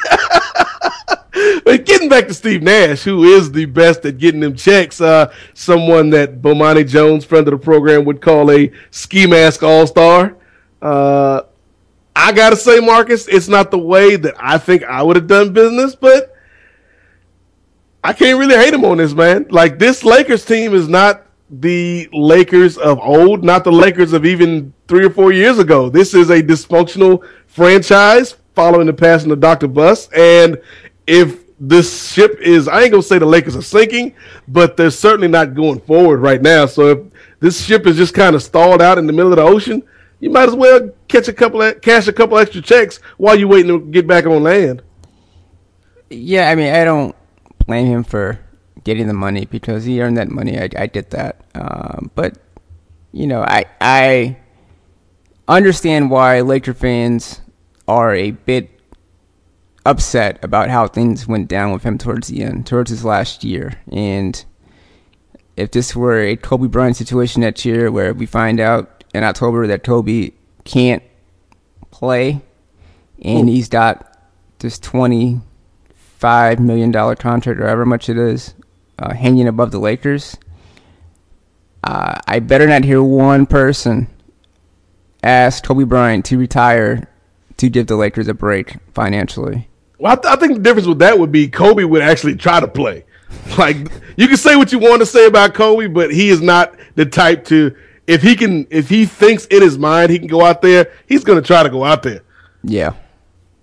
But getting back to Steve Nash, who is the best at getting them checks, uh, someone that Bomani Jones, friend of the program, would call a ski mask all-star. Uh, I got to say, Marcus, it's not the way that I think I would have done business, but I can't really hate him on this, man. Like, this Lakers team is not the Lakers of old, not the Lakers of even three or four years ago. This is a dysfunctional franchise following the passing of Doctor Buss, and if this ship is, I ain't gonna say the Lakers are sinking, but they're certainly not going forward right now. So if this ship is just kind of stalled out in the middle of the ocean, you might as well catch a couple of, cash a couple extra checks while you're waiting to get back on land. Yeah, I mean, I don't blame him for getting the money because he earned that money. I, I did that, um, but you know, I I understand why Laker fans are a bit upset about how things went down with him towards the end, towards his last year. And if this were a Kobe Bryant situation next year where we find out in October that Kobe can't play and Ooh. he's got this twenty-five million dollars contract or however much it is uh, hanging above the Lakers, uh, I better not hear one person ask Kobe Bryant to retire to give the Lakers a break financially. Well, I, th- I think the difference with that would be Kobe would actually try to play. Like, you can say what you want to say about Kobe, but he is not the type to, if he can, if he thinks in his mind he can go out there, he's going to try to go out there. Yeah.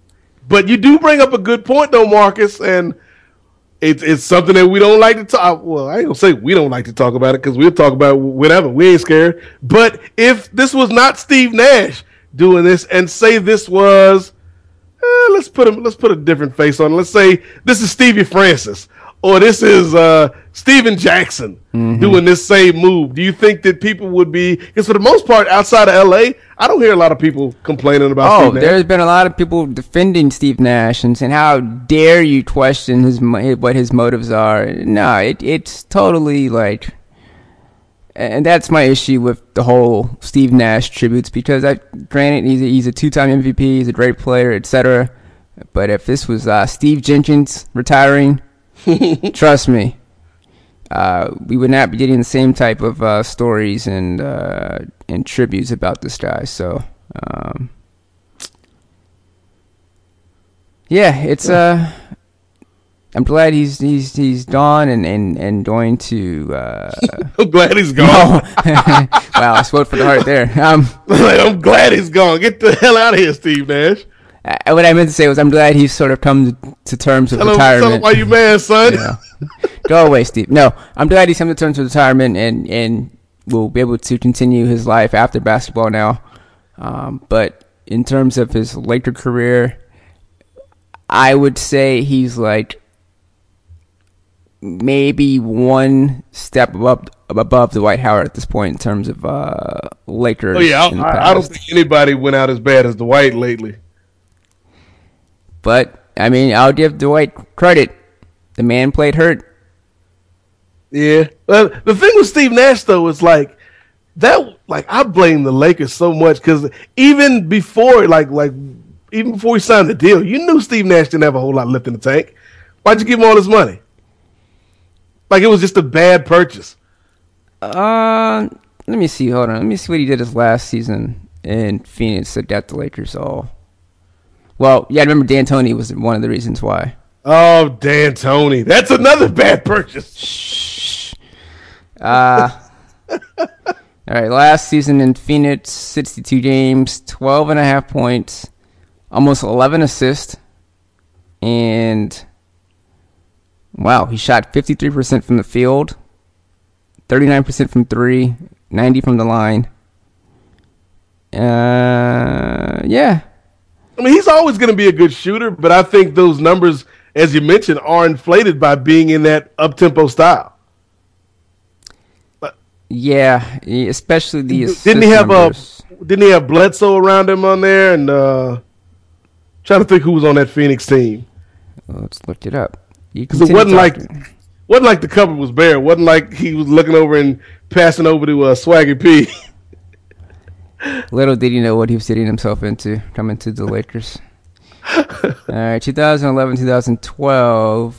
But you do bring up a good point, though, Marcus, and it's it's something that we don't like to talk. Well, I ain't gonna say we don't like to talk about it because we'll talk about it whatever. We ain't scared. But if this was not Steve Nash doing this, and say this was, eh, let's put him, let's put a different face on it. Let's say this is Stevie Francis, or this is uh, Steven Jackson mm-hmm. doing this same move. Do you think that people would be? Because for the most part, outside of L A, I don't hear a lot of people complaining about. Oh, Steve Nash. There's been a lot of people defending Steve Nash and saying, "How dare you question his what his motives are?" No, it it's totally like, and that's my issue with the whole Steve Nash tributes. Because I, granted, he's a, he's a two-time M V P, he's a great player, et cetera. But if this was uh, Steve Jenkins retiring, trust me, uh, we would not be getting the same type of uh, stories and uh, and tributes about this guy. So, um, yeah, it's uh, I'm glad he's he's he's gone and, and, and going to. Uh, I'm glad he's gone. No. Wow, I spoke for the heart there. Um, I'm glad he's gone. Get the hell out of here, Steve Nash. Uh, what I meant to say was I'm glad he's sort of come to, to terms with tell retirement. Him, tell him why you mad, son. Yeah. Go away, Steve. No, I'm glad he's come to terms with retirement and, and will be able to continue his life after basketball now. Um, but in terms of his Laker career, I would say he's like maybe one step above above Dwight Howard at this point in terms of uh, Lakers. Oh yeah, I, I don't think anybody went out as bad as Dwight lately. But, I mean, I'll give Dwight credit. The man played hurt. Yeah. Well, the thing with Steve Nash, though, is like, that, like, I blame the Lakers so much because even before, like, like, even before he signed the deal, you knew Steve Nash didn't have a whole lot left in the tank. Why'd you give him all this money? Like, it was just a bad purchase. Uh, let me see. Hold on. Let me see what he did his last season in Phoenix that got the Lakers all. Well, yeah, I remember D'Antoni was one of the reasons why. Oh, D'Antoni. That's another bad purchase. Shh. Uh, all right, last season in Phoenix, sixty-two games, twelve and a half points, almost eleven assists, and, wow, he shot fifty-three percent from the field, thirty-nine percent from three, ninety from the line. Uh, yeah. I mean, he's always going to be a good shooter, but I think those numbers, as you mentioned, are inflated by being in that up-tempo style. But yeah, especially the assist didn't he have numbers. a didn't he have Bledsoe around him on there? And uh, trying to think who was on that Phoenix team. Well, let's look it up. Because it wasn't like wasn't like the cupboard was bare. It wasn't like he was looking over and passing over to uh, Swaggy P. Little did he know what he was getting himself into coming to the Lakers. All right, twenty eleven, twenty twelve.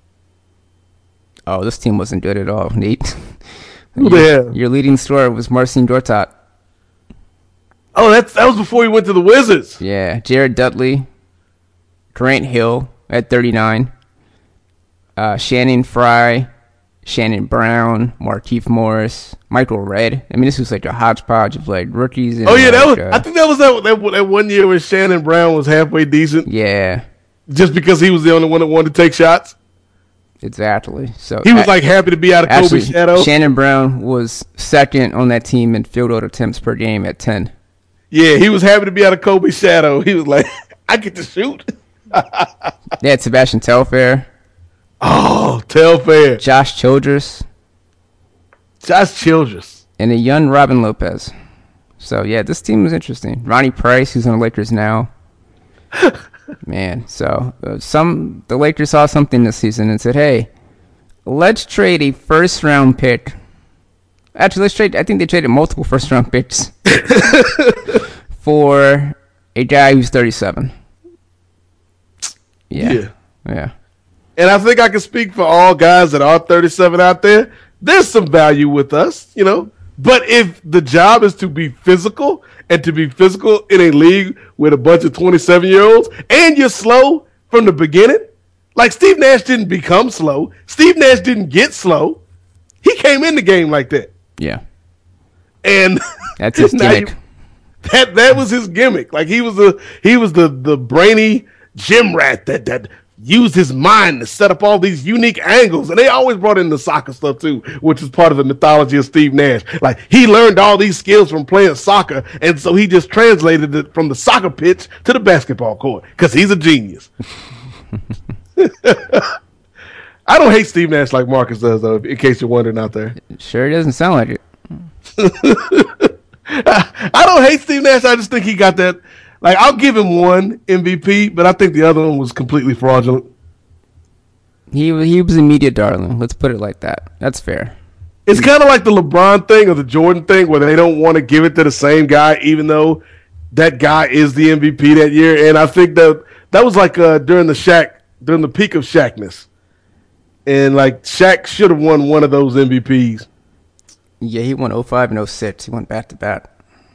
Oh, this team wasn't good at all, Nate. Who your, your leading scorer was Marcin Gortat. Oh, that's that was before he went to the Wizards. Yeah, Jared Dudley, Grant Hill at thirty-nine, uh, Shannon Fry, Shannon Brown, Markieff Morris, Michael Redd. I mean, this was like a hodgepodge of like rookies. And oh yeah, that like, was. uh, I think that was that, that that one year when Shannon Brown was halfway decent. Yeah, just because he was the only one that wanted to take shots. Exactly. So he was like happy to be out of actually, Kobe's shadow. Shannon Brown was second on that team in field goal attempts per game at ten. Yeah, he was happy to be out of Kobe's shadow. He was like, I get to shoot. They had Sebastian Telfair. Oh, Telfair. Josh Childress. Josh Childress. And a young Robin Lopez. So, yeah, this team was interesting. Ronnie Price, who's on the Lakers now. Man, so uh, some the Lakers saw something this season and said, hey, let's trade a first-round pick. Actually, let's trade. I think they traded multiple first-round picks for a guy who's thirty-seven. Yeah. Yeah. Yeah. And I think I can speak for all guys that are thirty-seven out there. There's some value with us, you know. But if the job is to be physical and to be physical in a league with a bunch of twenty-seven-year-olds and you're slow from the beginning, like Steve Nash didn't become slow. Steve Nash didn't get slow. He came in the game like that. Yeah. And that's his gimmick. You, that that was his gimmick. Like he was the he was the the brainy gym rat that that used his mind to set up all these unique angles. And they always brought in the soccer stuff too, which is part of the mythology of Steve Nash. Like, he learned all these skills from playing soccer, and so he just translated it from the soccer pitch to the basketball court because he's a genius. I don't hate Steve Nash like Marcus does, though, in case you're wondering out there. Sure doesn't sound like it. I don't hate Steve Nash. I just think he got that. Like, I'll give him one M V P, but I think the other one was completely fraudulent. He he was a media darling. Let's put it like that. That's fair. It's kind of like the LeBron thing or the Jordan thing where they don't want to give it to the same guy, even though that guy is the M V P that year. And I think that that was like uh, during the Shaq, during the peak of Shaqness. And, like, Shaq should have won one of those M V Ps. Yeah, he won oh five and oh six. He went back to back.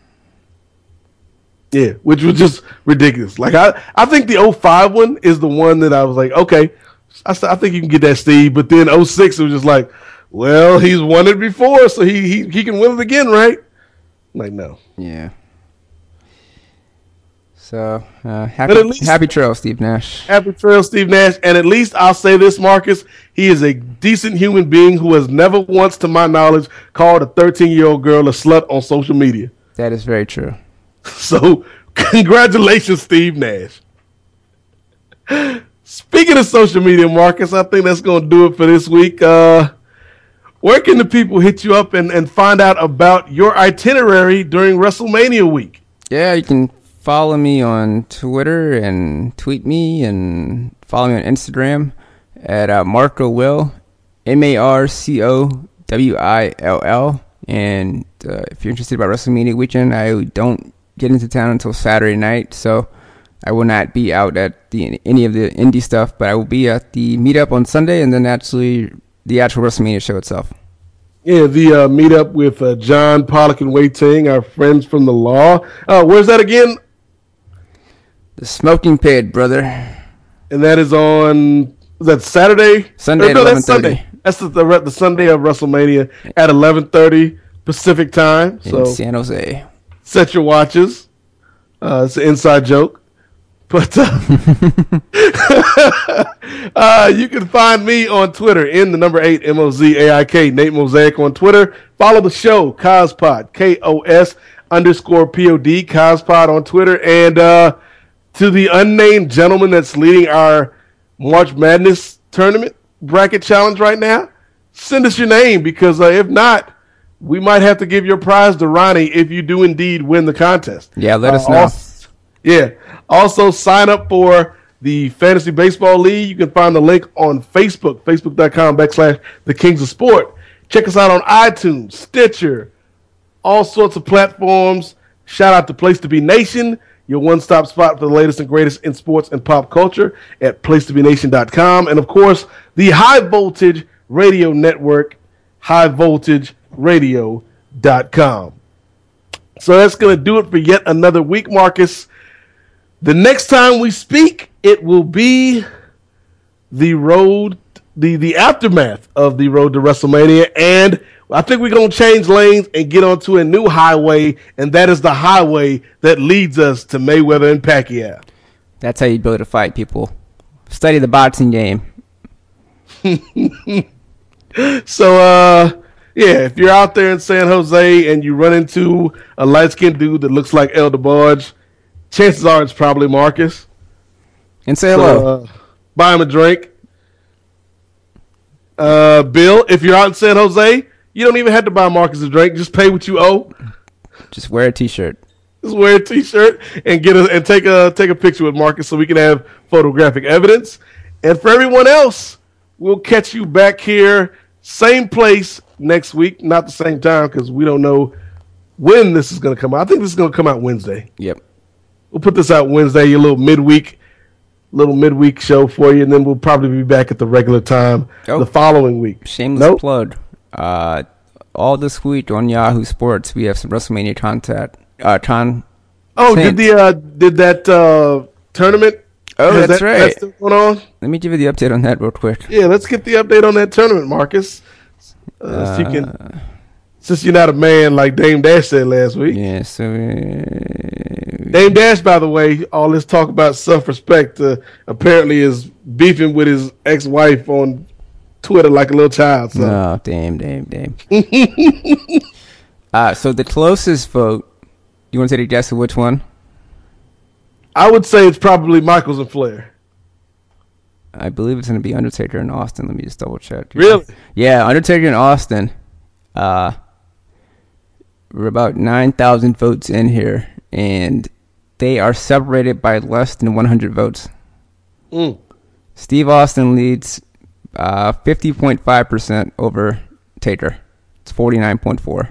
Yeah, which was just ridiculous. Like, I, I think the oh five one is the one that I was like, okay, I, I think you can get that, Steve. But then oh six, it was just like, well, he's won it before, so he he, he can win it again, right? I'm like, no. Yeah. So, uh, happy, least, happy trail, Steve Nash. Happy trail, Steve Nash. And at least I'll say this, Marcus, he is a decent human being who has never once, to my knowledge, called a thirteen-year-old girl a slut on social media. That is very true. So, congratulations, Steve Nash. Speaking of social media, Marcus, I think that's going to do it for this week. Uh, where can the people hit you up and, and find out about your itinerary during WrestleMania week? Yeah, you can follow me on Twitter and tweet me, and follow me on Instagram at uh, Marco Will, M A R C O W I L L. And uh, if you're interested about WrestleMania weekend, I don't get into town until Saturday night, so I will not be out at the any of the indie stuff, but I will be at the meetup on Sunday, and then actually the actual WrestleMania show itself. Yeah, the uh, meetup with uh, John Pollock and Wei Ting, our friends from the law. Uh, where's that again? The Smoking Pit, brother. And that is on, is that Saturday? Sunday at no, eleven that's thirty. Sunday. That's the, the, the Sunday of WrestleMania at eleven thirty Pacific time. In so San Jose. Set your watches. Uh, it's an inside joke. But uh, uh, you can find me on Twitter in the number eight M O Z A I K, Nate Mosaic on Twitter. Follow the show, Cospod, K O S underscore P O D, Cospod on Twitter. And uh, to the unnamed gentleman that's leading our March Madness tournament bracket challenge right now, send us your name, because uh, if not, we might have to give your prize to Ronnie if you do indeed win the contest. Yeah, let us uh, know. Also, yeah. Also, sign up for the Fantasy Baseball League. You can find the link on Facebook, facebook.com backslash the Kings of Sport. Check us out on iTunes, Stitcher, all sorts of platforms. Shout out to Place to Be Nation, your one-stop spot for the latest and greatest in sports and pop culture at place to be nation dot com. And, of course, the High Voltage Radio Network, high voltage radio dot com. So that's going to do it for yet another week, Marcus. The next time we speak, it will be the road, the, the aftermath of the road to WrestleMania. And I think we're going to change lanes and get onto a new highway, and that is the highway that leads us to Mayweather and Pacquiao. That's how you build a fight, people. Study the boxing game. So, uh, yeah, if you're out there in San Jose and you run into a light-skinned dude that looks like El DeBarge, chances are it's probably Marcus. And say so, hello. Uh, buy him a drink. Uh, Bill, if you're out in San Jose, you don't even have to buy Marcus a drink. Just pay what you owe. Just wear a T-shirt. Just wear a T-shirt and get a, and take a take a picture with Marcus so we can have photographic evidence. And for everyone else, we'll catch you back here, same place next week. Not the same time, because we don't know when this is going to come out. I think this is going to come out Wednesday. Yep. We'll put this out Wednesday, your little midweek, little midweek show for you, and then we'll probably be back at the regular time oh, the following week. Shameless nope. plug. Uh, all this week on Yahoo Sports, we have some WrestleMania content. Uh, con. Oh, did the uh, did that uh, tournament? Oh, that's that, right. That's still going on? Let me give you the update on that real quick. Yeah, let's get the update on that tournament, Marcus. Uh, uh, so you can since you're not a man, like Dame Dash said last week. Yeah, so uh, Dame Dash, by the way, all this talk about self-respect uh, apparently is beefing with his ex-wife on Twitter like a little child. So. No, damn, damn, damn. uh, so the closest vote, you want to take a guess of which one? I would say it's probably Michaels and Flair. I believe it's going to be Undertaker and Austin. Let me just double check. Really? Yeah, Undertaker and Austin. Uh, we're about nine thousand votes in here, and they are separated by less than one hundred votes. Mm. Steve Austin leads uh, fifty point five percent over Taker. It's forty-nine point four.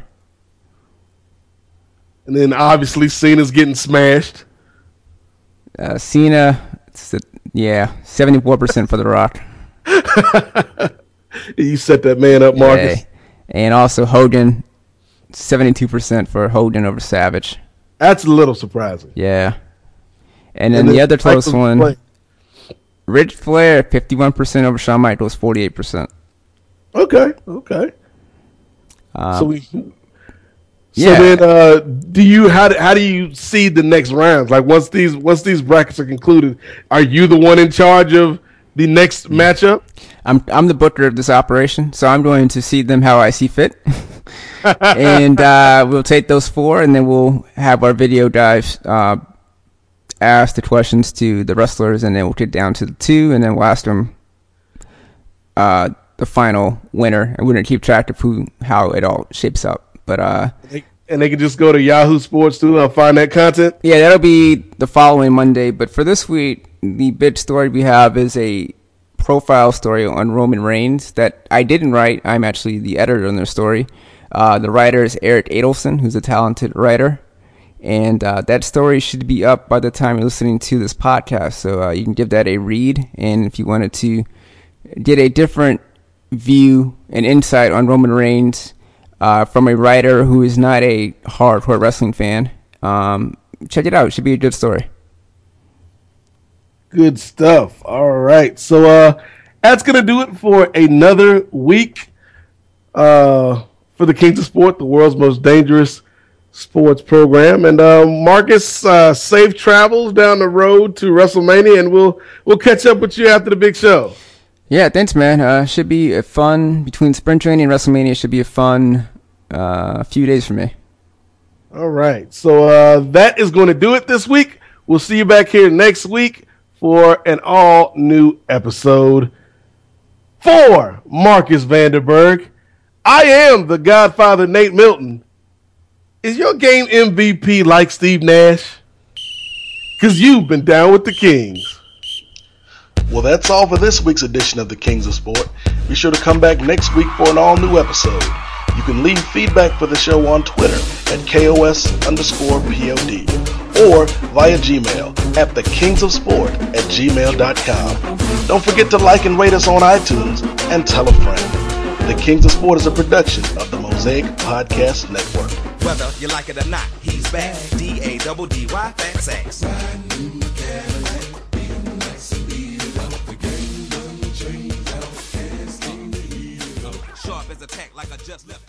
And then obviously Cena's getting smashed. Uh, Cena, it's a, yeah, seventy-four percent for The Rock. You set that man up, Marcus. Yeah. And also Hogan, seventy-two percent for Hogan over Savage. That's a little surprising. Yeah. And then, And the then other close Michael one, Flair. Rich Flair, fifty-one percent over Shawn Michaels, forty-eight percent. Okay, okay. Um, so we. So yeah. then, uh, do you how do, how do you see the next rounds? Like once these once these brackets are concluded, are you the one in charge of the next matchup? I'm I'm the booker of this operation, so I'm going to see them how I see fit, and uh, we'll take those four, and then we'll have our video dives, uh, ask the questions to the wrestlers, and then we'll get down to the two, and then we'll ask them uh, the final winner, and we're gonna keep track of who how it all shapes up. But uh, and they can just go to Yahoo Sports too and find that content. Yeah, that'll be the following Monday. But for this week, the big story we have is a profile story on Roman Reigns that I didn't write. I'm actually the editor on their story. Uh, the writer is Eric Adelson, who's a talented writer. And uh, that story should be up by the time you're listening to this podcast. So uh, you can give that a read. And if you wanted to get a different view and insight on Roman Reigns uh, from a writer who is not a hardcore wrestling fan, um, check it out. It should be a good story. Good stuff. All right. So uh, that's going to do it for another week uh, for the Kings of Sport, the world's most dangerous sports program. And uh, Marcus, uh, safe travels down the road to WrestleMania, and we'll we'll catch up with you after the big show. Yeah, thanks, man. Uh, should be a fun, between spring training and WrestleMania, should be a fun uh, few days for me. All right. So uh, that is going to do it this week. We'll see you back here next week for an all-new episode. For Marcus Vanderberg, I am the Godfather Nate Milton. Is your game M V P like Steve Nash? Because you've been down with the Kings. Well, that's all for this week's edition of the Kings of Sport. Be sure to come back next week for an all-new episode. You can leave feedback for the show on Twitter at K O S underscore P O D or via Gmail at thekingsofsport at gmail dot com. Don't forget to like and rate us on iTunes and tell a friend. The Kings of Sport is a production of the Mosaic Podcast Network. Whether you like it or not, he's back. D A double D Y, fat sex. Sharp as a tack like I just left.